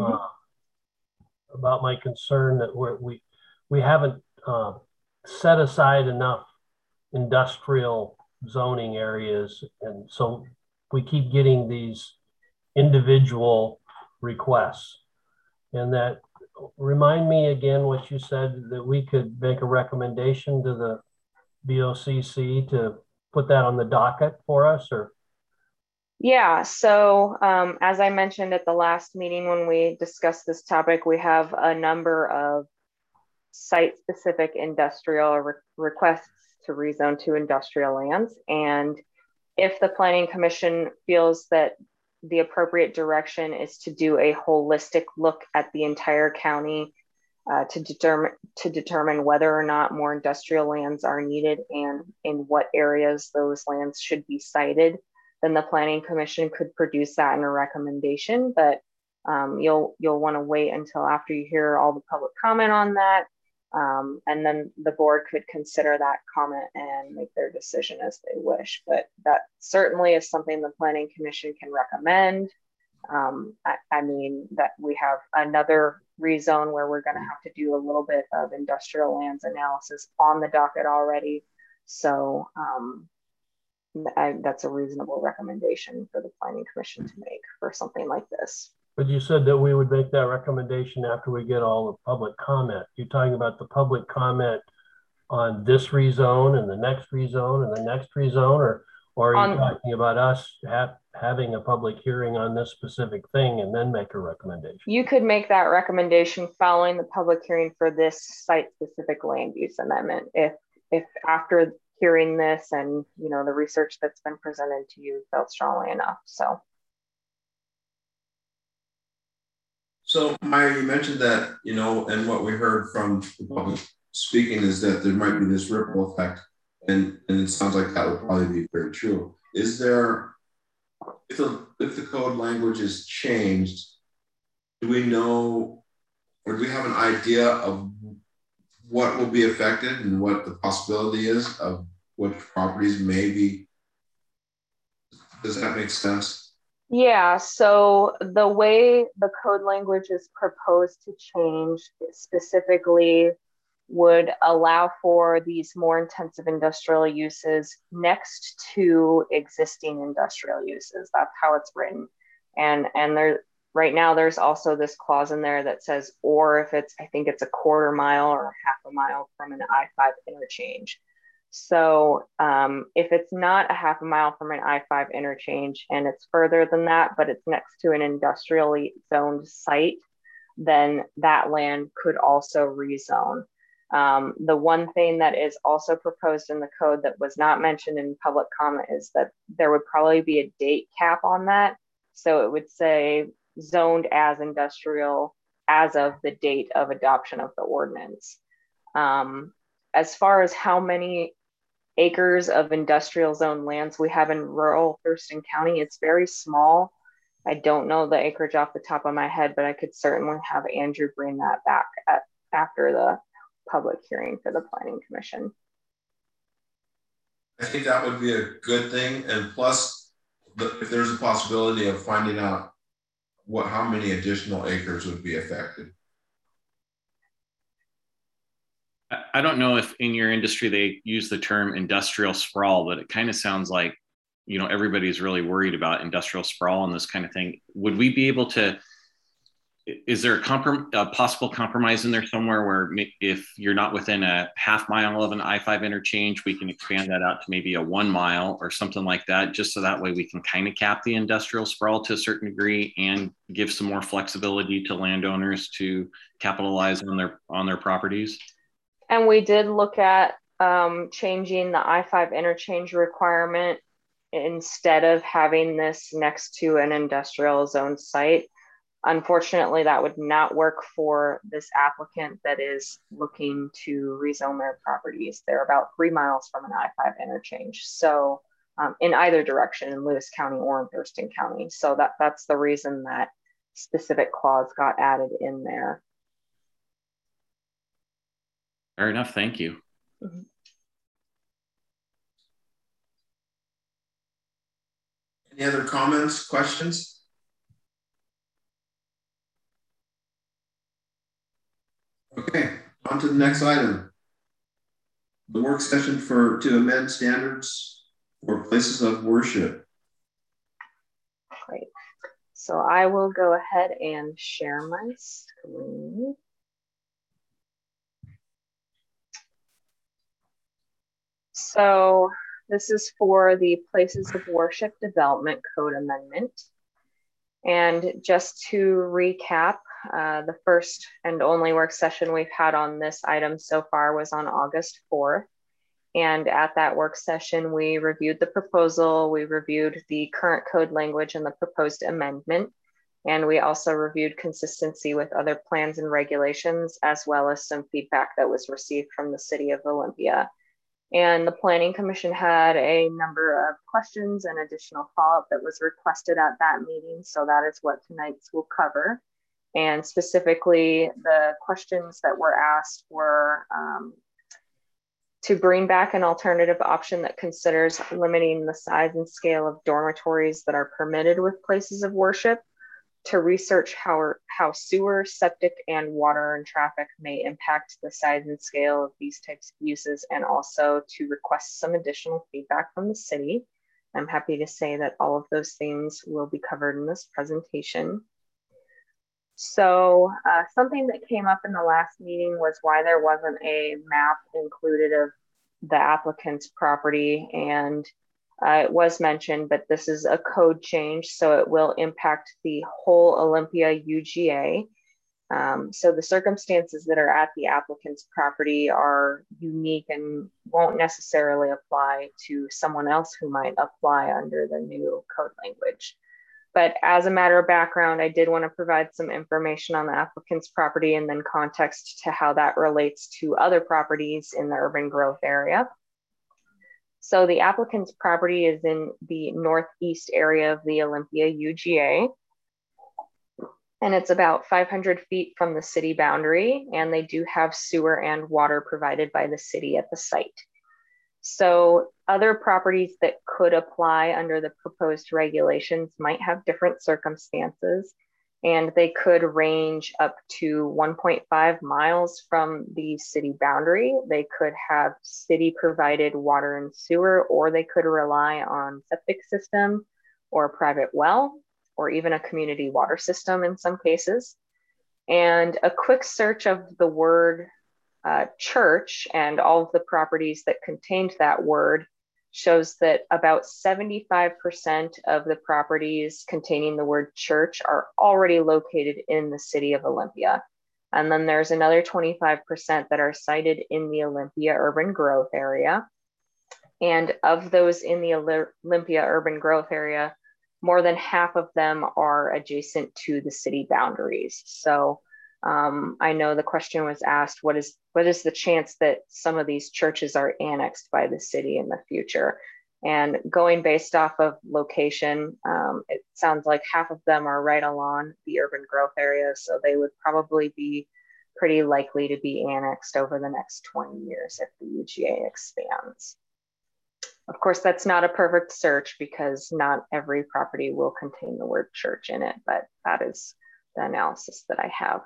about my concern that we haven't set aside enough industrial zoning areas, and so we keep getting these individual requests. And that, remind me again what you said, that we could make a recommendation to the BOCC to put that on the docket for us, or? Yeah, so as I mentioned at the last meeting when we discussed this topic, we have a number of site-specific industrial requests to rezone to industrial lands. And if the Planning Commission feels that the appropriate direction is to do a holistic look at the entire county to determine whether or not more industrial lands are needed and in what areas those lands should be sited, then the Planning Commission could produce that in a recommendation. But you'll want to wait until after you hear all the public comment on that. And then the board could consider that comment and make their decision as they wish. But that certainly is something the Planning Commission can recommend. I mean, that we have another rezone where we're going to have to do a little bit of industrial lands analysis on the docket already. So that's a reasonable recommendation for the Planning Commission to make for something like this. But you said that we would make that recommendation after we get all the public comment. You're talking about the public comment on this rezone and the next rezone and the next rezone, or are you talking about us having a public hearing on this specific thing and then make a recommendation? You could make that recommendation following the public hearing for this site-specific land use amendment. If after hearing this and the research that's been presented to you felt strongly enough. So Maya, you mentioned that, and what we heard from the public speaking is that there might be this ripple effect, and it sounds like that would probably be very true. Is there, if the code language is changed, do we know, or do we have an idea of what will be affected and what the possibility is of what properties may be? Does that make sense? Yeah, so the way the code language is proposed to change specifically would allow for these more intensive industrial uses next to existing industrial uses. That's how it's written. And there, right now there's also this clause in there that says, or if it's, I think it's a quarter mile or a half a mile from an I-5 interchange. So if it's not a half a mile from an I-5 interchange and it's further than that, but it's next to an industrially zoned site, then that land could also rezone. The one thing that is also proposed in the code that was not mentioned in public comment is that there would probably be a date cap on that. So it would say zoned as industrial as of the date of adoption of the ordinance. As far as how many acres of industrial zone lands we have in rural Thurston County, it's very small. I don't know the acreage off the top of my head, but I could certainly have Andrew bring that back after the public hearing for the Planning Commission. I think that would be a good thing. And plus, if there's a possibility of finding out how many additional acres would be affected. I don't know if in your industry they use the term industrial sprawl, but it kind of sounds like, everybody's really worried about industrial sprawl and this kind of thing. Would we be able to, is there a possible compromise in there somewhere where if you're not within a half mile of an I-5 interchange, we can expand that out to maybe a 1 mile or something like that, just so that way we can kind of cap the industrial sprawl to a certain degree and give some more flexibility to landowners to capitalize on their properties? And we did look at changing the I-5 interchange requirement instead of having this next to an industrial zone site. Unfortunately, that would not work for this applicant that is looking to rezone their properties. They're about 3 miles from an I-5 interchange. So in either direction, in Lewis County or in Thurston County. So that's the reason that specific clause got added in there. Fair enough. Thank you. Mm-hmm. Any other comments, questions? Okay, on to the next item. The work session to amend standards for places of worship. Great. So I will go ahead and share my screen. So this is for the Places of Worship Development Code Amendment. And just to recap, the first and only work session we've had on this item so far was on August 4th. And at that work session, we reviewed the proposal, we reviewed the current code language and the proposed amendment. And we also reviewed consistency with other plans and regulations, as well as some feedback that was received from the City of Olympia. And the Planning Commission had a number of questions and additional follow-up that was requested at that meeting. So that is what tonight's will cover. And specifically, the questions that were asked were to bring back an alternative option that considers limiting the size and scale of dormitories that are permitted with places of worship, to research how sewer, septic, and water and traffic may impact the size and scale of these types of uses, and also to request some additional feedback from the city. I'm happy to say that all of those things will be covered in this presentation. So something that came up in the last meeting was why there wasn't a map included of the applicant's property, and It was mentioned, but this is a code change, so it will impact the whole Olympia UGA. So the circumstances that are at the applicant's property are unique and won't necessarily apply to someone else who might apply under the new code language. But as a matter of background, I did want to provide some information on the applicant's property and then context to how that relates to other properties in the urban growth area. So the applicant's property is in the northeast area of the Olympia UGA. And it's about 500 feet from the city boundary, and they do have sewer and water provided by the city at the site. So other properties that could apply under the proposed regulations might have different circumstances, and they could range up to 1.5 miles from the city boundary. They could have city provided water and sewer, or they could rely on septic system or a private well, or even a community water system in some cases. And a quick search of the word church and all of the properties that contained that word shows that about 75% of the properties containing the word church are already located in the city of Olympia. And then there's another 25% that are cited in the Olympia urban growth area. And of those in the Olympia urban growth area, more than half of them are adjacent to the city boundaries. So I know the question was asked, what is the chance that some of these churches are annexed by the city in the future? And going based off of location, it sounds like half of them are right along the urban growth area. So they would probably be pretty likely to be annexed over the next 20 years if the UGA expands. Of course, that's not a perfect search because not every property will contain the word church in it, but that is the analysis that I have.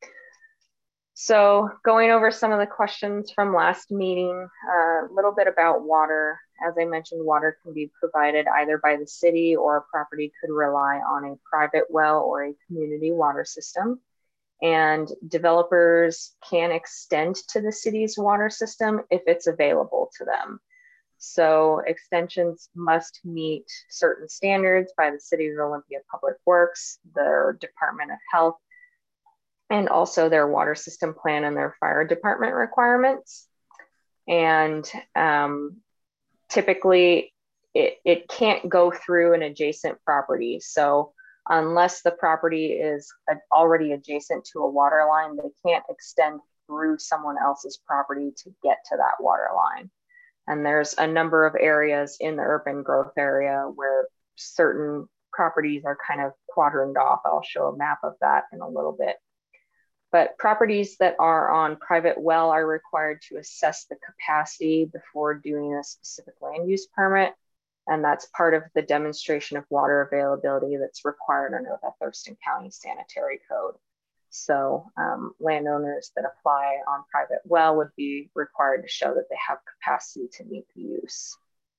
So going over some of the questions from last meeting, a little bit about water. As I mentioned, water can be provided either by the city, or a property could rely on a private well or a community water system. And developers can extend to the city's water system if it's available to them. So extensions must meet certain standards by the City of Olympia Public Works, their Department of Health, and also their water system plan and their fire department requirements. And typically it can't go through an adjacent property. So unless the property is already adjacent to a water line, they can't extend through someone else's property to get to that water line. And there's a number of areas in the urban growth area where certain properties are kind of quadrant off. I'll show a map of that in a little bit. But properties that are on private well are required to assess the capacity before doing a specific land use permit. And that's part of the demonstration of water availability that's required under the Thurston County Sanitary Code. So landowners that apply on private well would be required to show that they have capacity to meet the use.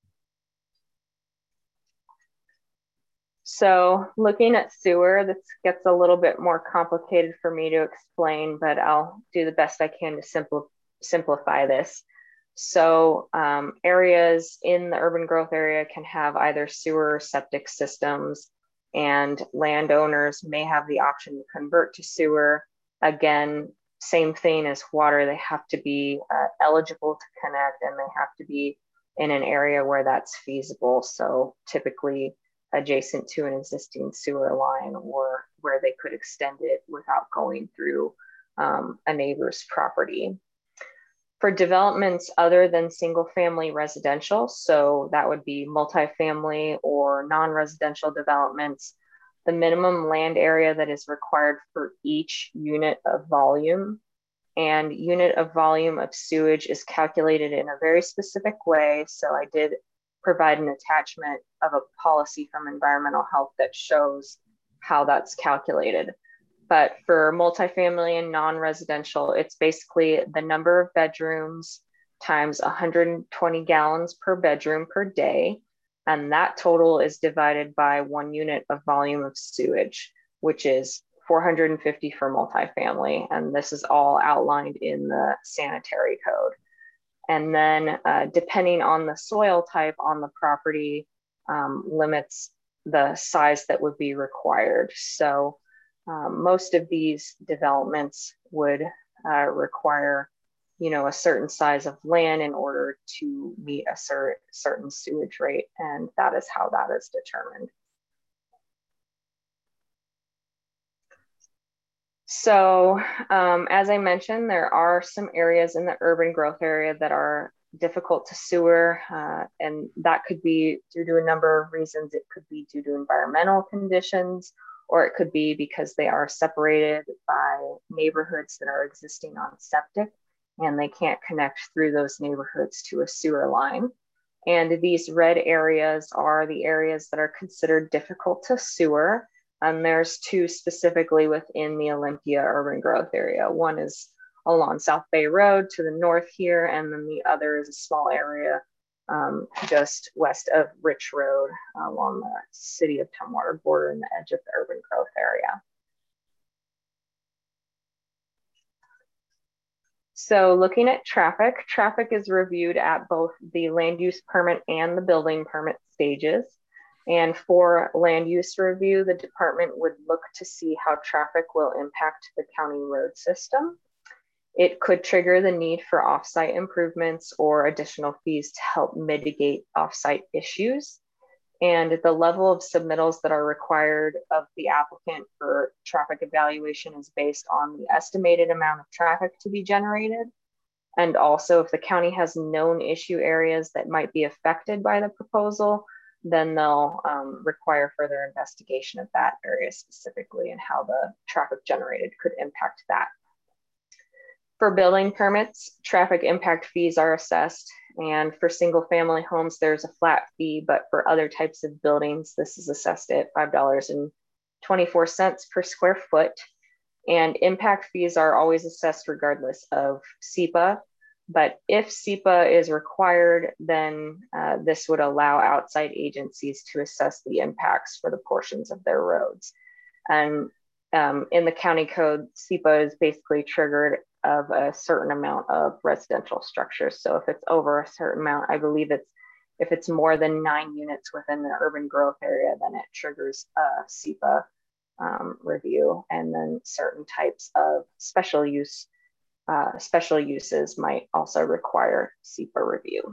So looking at sewer, this gets a little bit more complicated for me to explain, but I'll do the best I can to simplify this. So areas in the urban growth area can have either sewer or septic systems, and landowners may have the option to convert to sewer. Again, same thing as water, they have to be eligible to connect, and they have to be in an area where that's feasible. So typically adjacent to an existing sewer line, or where they could extend it without going through a neighbor's property. For developments other than single family residential, so that would be multifamily or non-residential developments, the minimum land area that is required for each unit of volume and unit of volume of sewage is calculated in a very specific way. So I did provide an attachment of a policy from environmental health that shows how that's calculated. But for multifamily and non-residential, it's basically the number of bedrooms times 120 gallons per bedroom per day. And that total is divided by 1 unit of volume of sewage, which is 450 for multifamily. And this is all outlined in the sanitary code. And then depending on the soil type on the property, limits the size that would be required. So most of these developments would require, a certain size of land in order to meet a certain sewage rate. And that is how that is determined. So as I mentioned, there are some areas in the urban growth area that are difficult to sewer, and that could be due to a number of reasons. It could be due to environmental conditions, or it could be because they are separated by neighborhoods that are existing on septic and they can't connect through those neighborhoods to a sewer line. And these red areas are the areas that are considered difficult to sewer. And there's two specifically within the Olympia urban growth area. One is along South Bay Road to the north here, and then the other is a small area just west of Rich Road along the city of Tumwater border in the edge of the urban growth area. So looking at traffic, traffic is reviewed at both the land use permit and the building permit stages. And for land use review, the department would look to see how traffic will impact the county road system. It could trigger the need for offsite improvements or additional fees to help mitigate offsite issues. And the level of submittals that are required of the applicant for traffic evaluation is based on the estimated amount of traffic to be generated. And also if the county has known issue areas that might be affected by the proposal, then they'll require further investigation of that area specifically and how the traffic generated could impact that. For building permits, traffic impact fees are assessed. And for single family homes, there's a flat fee, but for other types of buildings, this is assessed at $5.24 per square foot. And impact fees are always assessed regardless of SEPA. But if SEPA is required, then this would allow outside agencies to assess the impacts for the portions of their roads. And in the county code, SEPA is basically triggered of a certain amount of residential structures. So if it's over a certain amount, I believe if it's more than 9 units within the urban growth area, then it triggers a SEPA review. And then certain types of special uses might also require SEPA review.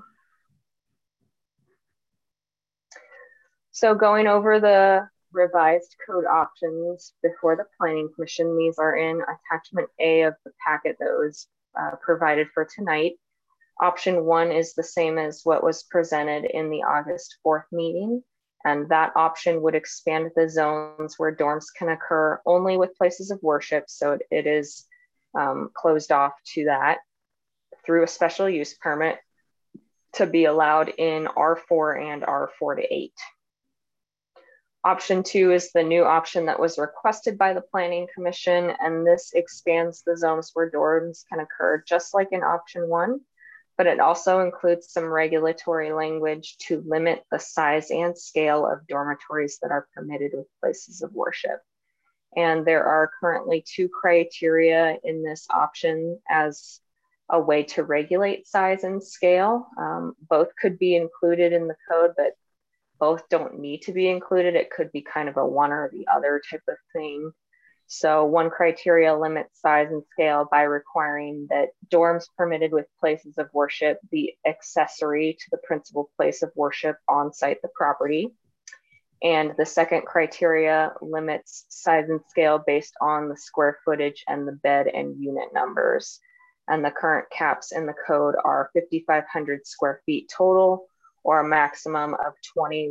So going over the revised code options before the Planning Commission, these are in attachment A of the packet that was provided for tonight. Option 1 is the same as what was presented in the August 4th meeting. And that option would expand the zones where dorms can occur only with places of worship. So it is closed off to that through a special use permit to be allowed in R4 and R4 to 8. Option 2 is the new option that was requested by the Planning Commission, and this expands the zones where dorms can occur just like in option 1, but it also includes some regulatory language to limit the size and scale of dormitories that are permitted with places of worship. And there are currently 2 criteria in this option as a way to regulate size and scale. Both could be included in the code, but both don't need to be included. It could be kind of a one or the other type of thing. So one criteria limits size and scale by requiring that dorms permitted with places of worship be accessory to the principal place of worship on site the property. And the second criteria limits size and scale based on the square footage and the bed and unit numbers. And the current caps in the code are 5,500 square feet total, or a maximum of 20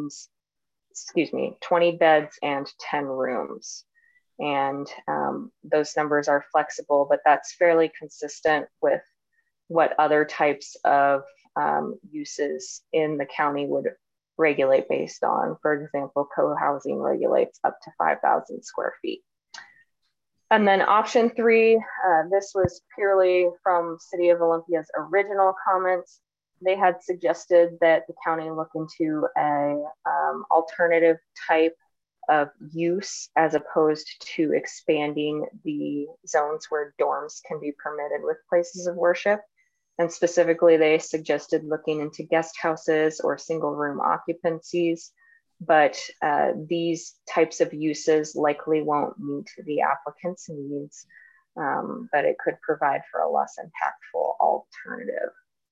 beds and 10 rooms. And those numbers are flexible, but that's fairly consistent with what other types of uses in the county would regulate based on. For example, co-housing regulates up to 5,000 square feet. And then option 3, this was purely from City of Olympia's original comments. They had suggested that the county look into a alternative type of use as opposed to expanding the zones where dorms can be permitted with places of worship. And specifically, they suggested looking into guest houses or single room occupancies, but these types of uses likely won't meet the applicant's needs, but it could provide for a less impactful alternative.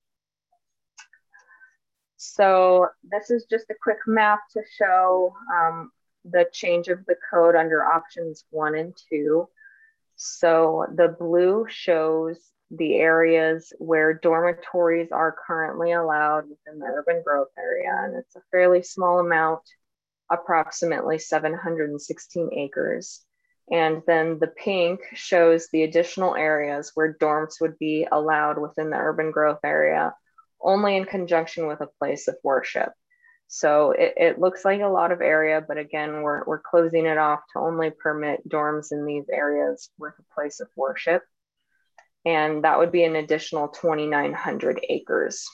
So this is just a quick map to show the change of the code under options 1 and 2. So the blue shows the areas where dormitories are currently allowed within the urban growth area, and it's a fairly small amount, approximately 716 acres. And then the pink shows the additional areas where dorms would be allowed within the urban growth area, only in conjunction with a place of worship. So it looks like a lot of area, but again, we're closing it off to only permit dorms in these areas with a place of worship. And that would be an additional 2,900 acres.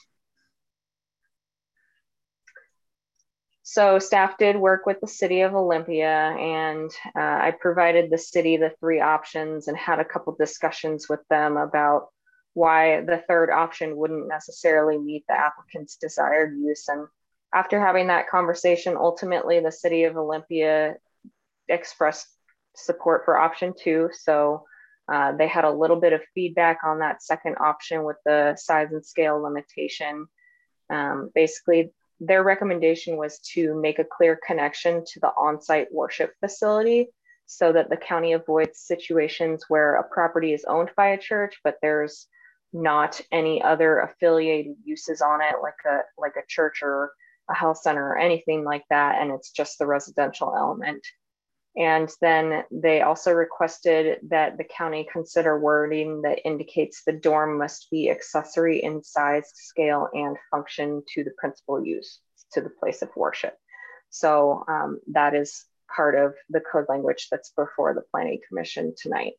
So staff did work with the city of Olympia, and I provided the city the 3 options and had a couple discussions with them about why the third option wouldn't necessarily meet the applicant's desired use. And after having that conversation, ultimately the city of Olympia expressed support for option 2. So they had a little bit of feedback on that second option with the size and scale limitation. Basically, their recommendation was to make a clear connection to the on-site worship facility so that the county avoids situations where a property is owned by a church, but there's not any other affiliated uses on it, like a church or a health center or anything like that, and it's just the residential element. And then they also requested that the county consider wording that indicates the dorm must be accessory in size, scale, and function to the principal use, to the place of worship. So that is part of the code language that's before the Planning Commission tonight.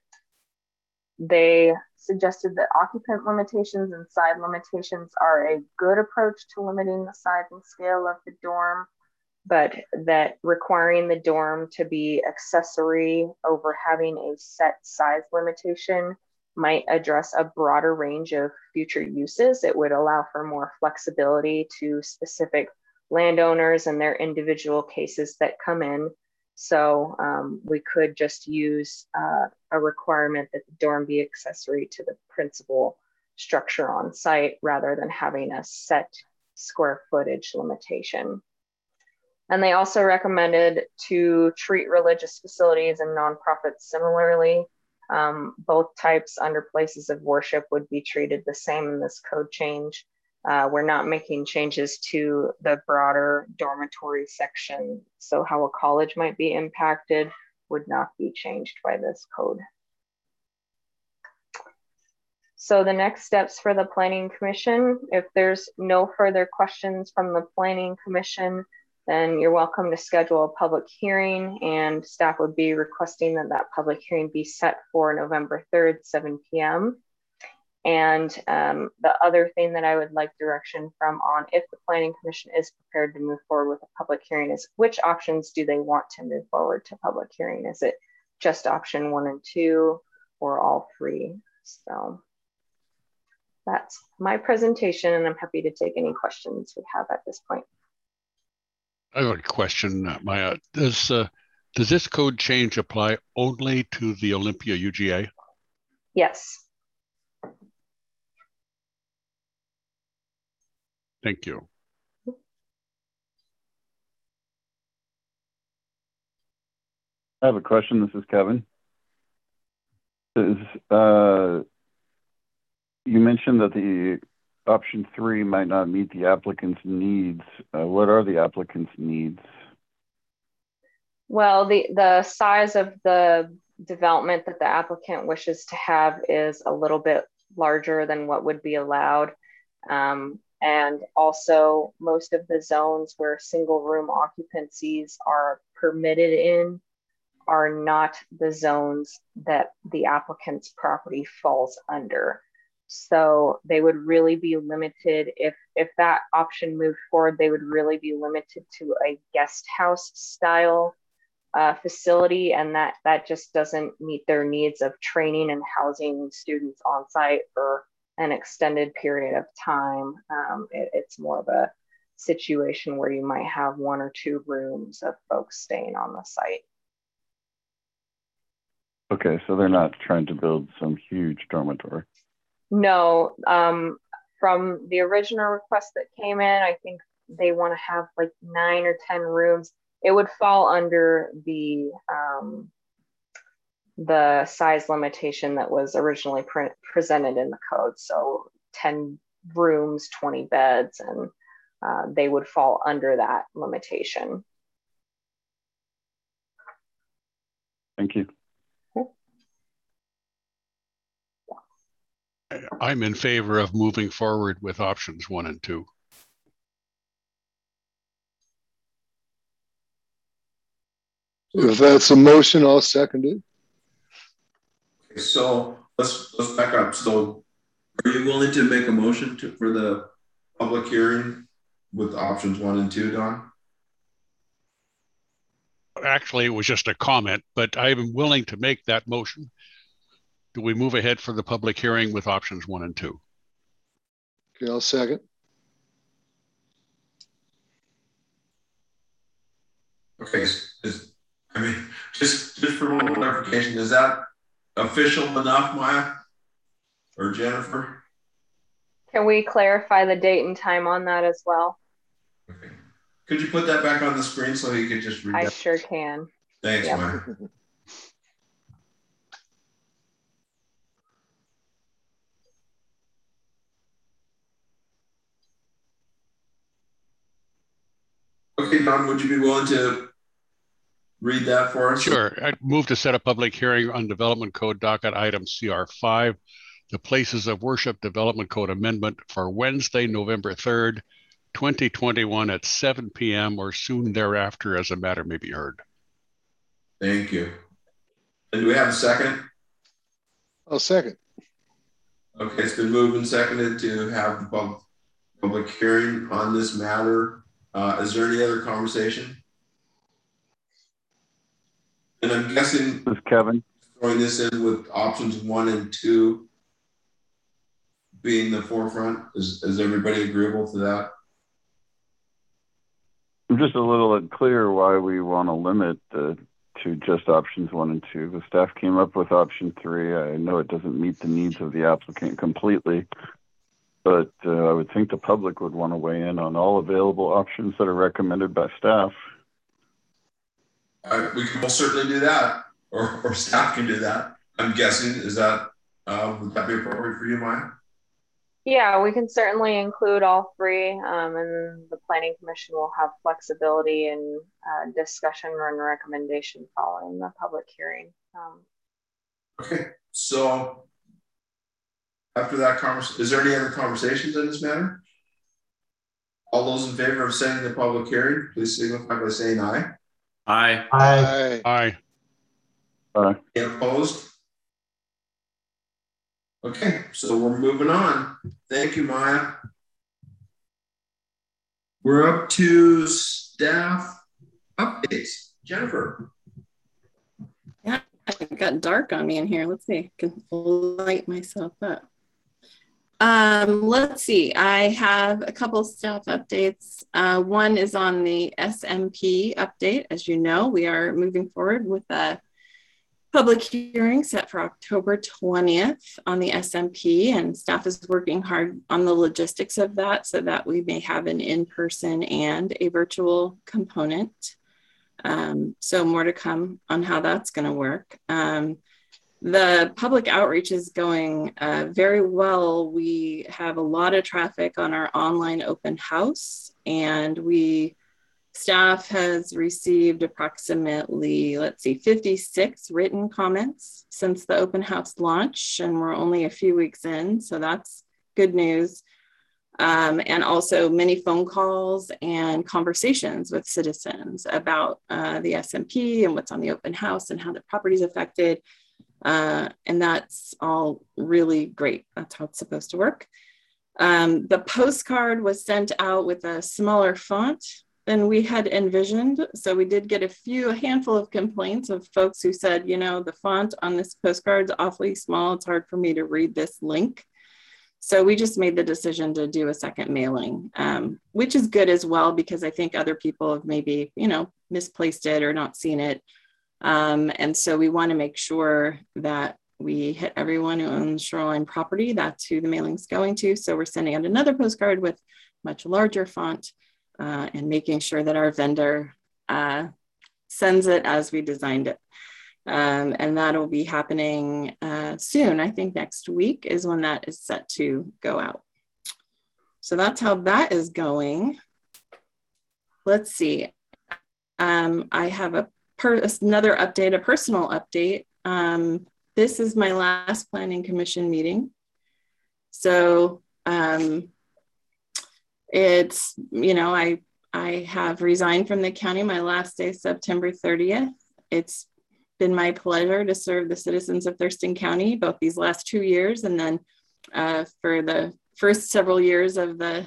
They suggested that occupant limitations and side limitations are a good approach to limiting the size and scale of the dorm, but that requiring the dorm to be accessory over having a set size limitation might address a broader range of future uses. It would allow for more flexibility to specific landowners and their individual cases that come in. So we could just use a requirement that the dorm be accessory to the principal structure on site rather than having a set square footage limitation. And they also recommended to treat religious facilities and nonprofits similarly. Both types under places of worship would be treated the same in this code change. We're not making changes to the broader dormitory section. So how a college might be impacted would not be changed by this code. So the next steps for the Planning Commission, if there's no further questions from the Planning Commission, then you're welcome to schedule a public hearing, and staff would be requesting that that public hearing be set for November 3rd, 7 p.m. And the other thing that I would like direction from on if the Planning Commission is prepared to move forward with a public hearing is which options do they want to move forward to public hearing? Is it just option 1 and 2 or all 3? So that's my presentation, and I'm happy to take any questions we have at this point. I have a question, Maya. Does this code change apply only to the Olympia UGA? Yes. Thank you. I have a question. This is Kevin. You mentioned that the option 3 might not meet the applicant's needs. What are the applicant's needs? Well, the size of the development that the applicant wishes to have is a little bit larger than what would be allowed. And also most of the zones where single room occupancies are permitted in are not the zones that the applicant's property falls under. So they would really be limited, if that option moved forward, they would really be limited to a guest house style facility, and that just doesn't meet their needs of training and housing students on site for an extended period of time. It's more of a situation where you might have 1 or 2 rooms of folks staying on the site. Okay, so they're not trying to build some huge dormitory. No, from the original request that came in, I think they want to have like 9 or 10 rooms. It would fall under the size limitation that was originally presented in the code. So 10 rooms, 20 beds, and they would fall under that limitation. Thank you. I'm in favor of moving forward with options 1 and 2. If that's a motion, I'll second it. Okay, so let's back up. So are you willing to make a motion for the public hearing with options 1 and 2, Don? Actually, it was just a comment, but I'm willing to make that motion. Do we move ahead for the public hearing with options 1 and 2? Okay, I'll second. Okay, just for more clarification, is that official enough, Maya or Jennifer? Can we clarify the date and time on that as well? Okay. Could you put that back on the screen so you could just read that? I sure can. Thanks, yep. Maya. Okay, Don, would you be willing to read that for us? Sure. I move to set a public hearing on Development Code docket item CR5, the Places of Worship Development Code Amendment for Wednesday, November 3rd, 2021 at 7 p.m. or soon thereafter as a matter may be heard. Thank you. And do we have a second? I'll second. Okay, it's been moved and seconded to have the public hearing on this matter. Is there any other conversation? And I'm guessing this is Kevin throwing this in with options 1 and 2 being the forefront. Is everybody agreeable to that? I'm just a little unclear why we want to limit to just options 1 and 2. The staff came up with option 3. I know it doesn't meet the needs of the applicant completely, but I would think the public would want to weigh in on all available options that are recommended by staff. We can most certainly do that, or staff can do that. I'm guessing, is that, would that be appropriate for you, Maya? Yeah, we can certainly include all 3, and the Planning Commission will have flexibility in discussion and recommendation following the public hearing. Okay, so after that conversation, is there any other conversations in this matter? All those in favor of setting the public hearing, please signify by saying aye. Aye. Aye. Aye. Aye. Any opposed? Okay, so we're moving on. Thank you, Maya. We're up to staff updates. Jennifer. Yeah, it got dark on me in here. Let's see. I can light myself up. Let's see. I have a couple staff updates. One is on the SMP update. As you know, we are moving forward with a public hearing set for October 20th on the SMP, and staff is working hard on the logistics of that so that we may have an in-person and a virtual component. So more to come on how that's going to work. The public outreach is going very well. We have a lot of traffic on our online open house, and staff has received approximately, 56 written comments since the open house launch, and we're only a few weeks in, so that's good news. And also many phone calls and conversations with citizens about the SMP and what's on the open house and how the property is affected. And that's all really great. That's how it's supposed to work. The postcard was sent out with a smaller font than we had envisioned. So we did get a handful of complaints of folks who said, the font on this postcard is awfully small. It's hard for me to read this link. So we just made the decision to do a second mailing, which is good as well, because I think other people have maybe, misplaced it or not seen it. And so we want to make sure that we hit everyone who owns shoreline property. That's who the mailing's going to. So we're sending out another postcard with much larger font and making sure that our vendor sends it as we designed it. And that'll be happening soon. I think next week is when that is set to go out. So that's how that is going. Let's see. I have another update, a personal update. This is my last Planning Commission meeting. So it's, I have resigned from the county. My last day is September 30th. It's been my pleasure to serve the citizens of Thurston County, both these last 2 years, and then for the first several years of the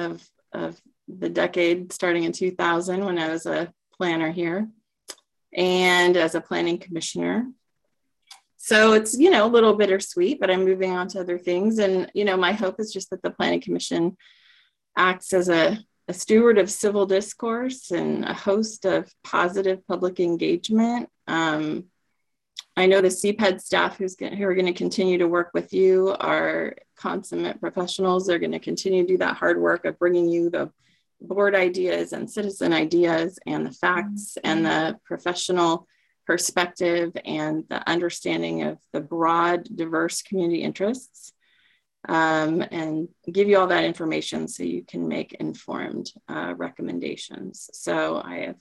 decade, starting in 2000 when I was a planner here, and as a planning commissioner. So it's, a little bittersweet, but I'm moving on to other things. And, my hope is just that the Planning Commission acts as a steward of civil discourse and a host of positive public engagement. I know the CPED staff who are going to continue to work with you are consummate professionals. They're going to continue to do that hard work of bringing you the board ideas and citizen ideas and the facts and the professional perspective and the understanding of the broad, diverse community interests, and give you all that information so you can make informed recommendations. So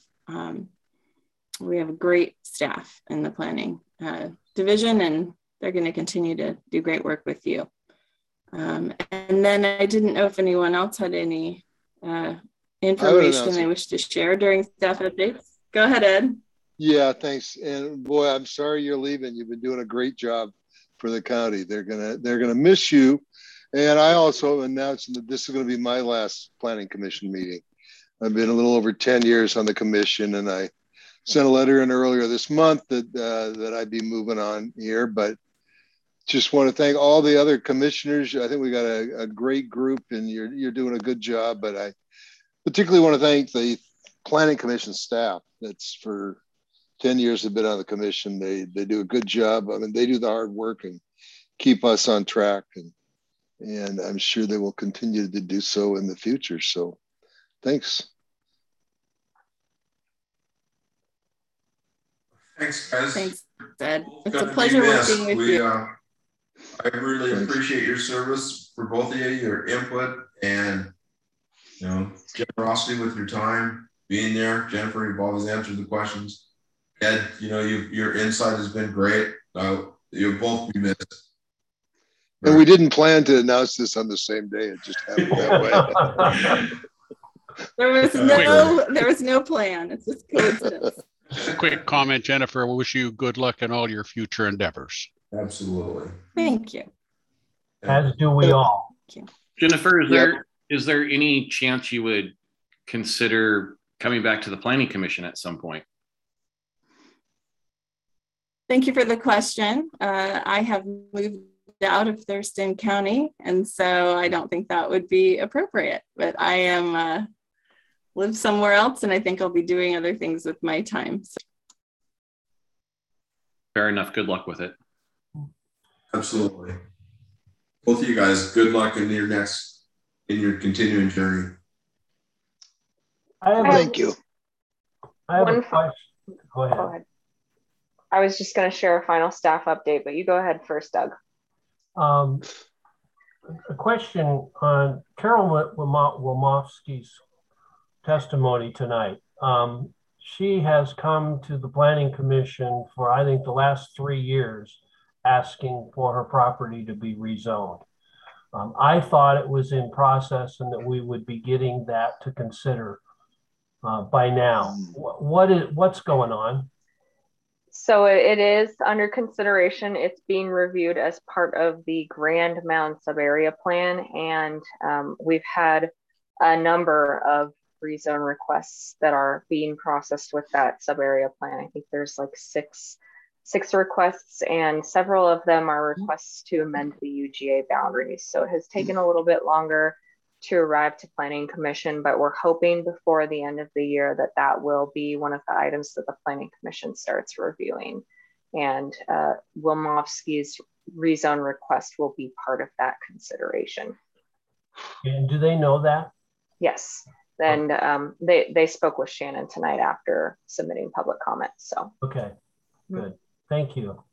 we have a great staff in the planning division, and they're going to continue to do great work with you. And then I didn't know if anyone else had any information they wish to share during staff updates. Go ahead, Ed. Yeah, thanks. And boy, I'm sorry you're leaving. You've been doing a great job for the county. They're gonna miss you. And I also announced that this is going to be my last Planning Commission meeting. I've been a little over 10 years on the commission, and I sent a letter in earlier this month that I'd be moving on here. But just want to thank all the other commissioners. I think we got a great group, and you're doing a good job. But I particularly want to thank the Planning Commission staff. That's for 10 years have been on the commission. They do a good job. I mean, they do the hard work and keep us on track, and I'm sure they will continue to do so in the future. So thanks. Thanks, guys. Thanks, Ed. It's a pleasure working with you. I really appreciate your service for both of you, your input, and generosity with your time, being there. Jennifer, you've always answered the questions. Ed, your insight has been great. You'll both be missed. And we didn't plan to announce this on the same day. It just happened that way. There was no plan. It's just coincidence. Quick comment, Jennifer. We wish you good luck in all your future endeavors. Absolutely. Thank you. As do we all. Jennifer, is there any chance you would consider coming back to the Planning Commission at some point? Thank you for the question. I have moved out of Thurston County, and so I don't think that would be appropriate, but I am live somewhere else, and I think I'll be doing other things with my time. So. Fair enough. Good luck with it. Absolutely. Both of you guys, good luck in your continuing journey. Thank you. I have a question. Go ahead. I was just going to share a final staff update, but you go ahead first, Doug. A question on Carol Womofsky's testimony tonight. She has come to the Planning Commission for, I think, the last 3 years asking for her property to be rezoned. I thought it was in process and that we would be getting that to consider by now. What's going on? So it is under consideration. It's being reviewed as part of the Grand Mound Subarea Plan, and we've had a number of rezone requests that are being processed with that subarea plan. I think there's like 6 6 requests, and several of them are requests to amend the UGA boundaries. Several of them are requests to amend the UGA boundaries. So it has taken a little bit longer to arrive to Planning Commission, but we're hoping before the end of the year that that will be one of the items that the Planning Commission starts reviewing. And Wilmofsky's rezone request will be part of that consideration. And do they know that? Yes. And they spoke with Shannon tonight after submitting public comments. So okay, good. Thank you.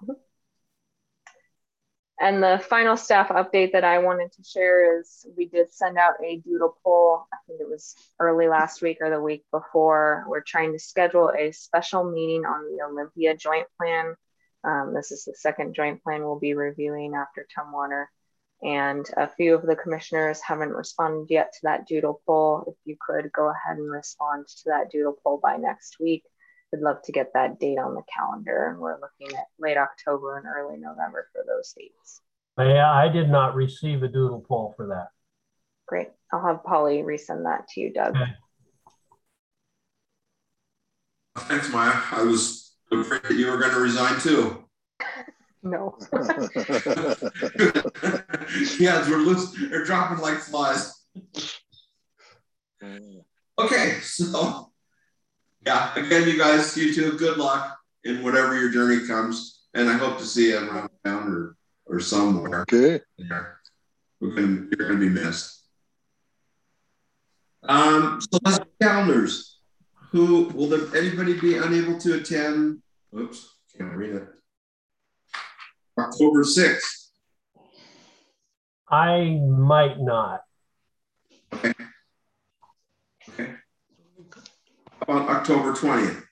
And the final staff update that I wanted to share is we did send out a doodle poll. I think it was early last week or the week before. We're trying to schedule a special meeting on the Olympia joint plan. This is the second joint plan we'll be reviewing after Tumwater. And a few of the commissioners haven't responded yet to that doodle poll. If you could go ahead and respond to that doodle poll by next week, we'd love to get that date on the calendar. And we're looking at late October and early November for those dates. I did not receive a doodle poll for that. Great. I'll have Polly resend that to you, Doug. Okay. Thanks, Maya. I was afraid that you were going to resign too. No. Yeah, we're loose. They're dropping like flies. Okay, so yeah, again, you guys, you too, good luck in whatever your journey comes. And I hope to see you around town or somewhere. Okay. Yeah. You're gonna be missed. So let's do calendars. Who will there anybody be unable to attend? Oops, can't read it. October 6th. I might not. Okay. Okay. How about October 20th?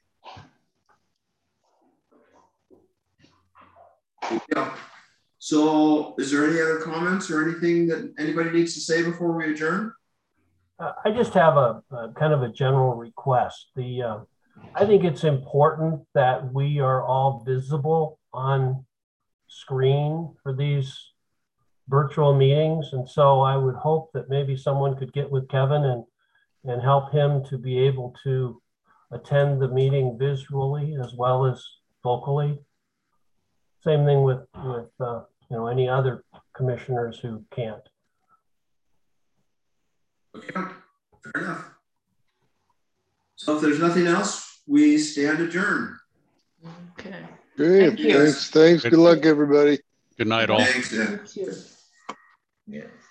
Yeah. So is there any other comments or anything that anybody needs to say before we adjourn? I just have a kind of a general request. I think it's important that we are all visible on screen for these virtual meetings. And so I would hope that maybe someone could get with Kevin and help him to be able to attend the meeting visually as well as vocally. Same thing with any other commissioners who can't. Okay, fair enough. So if there's nothing else, we stand adjourned. Okay. Thanks. Good luck, everybody. Good night, all. Thanks. Yeah.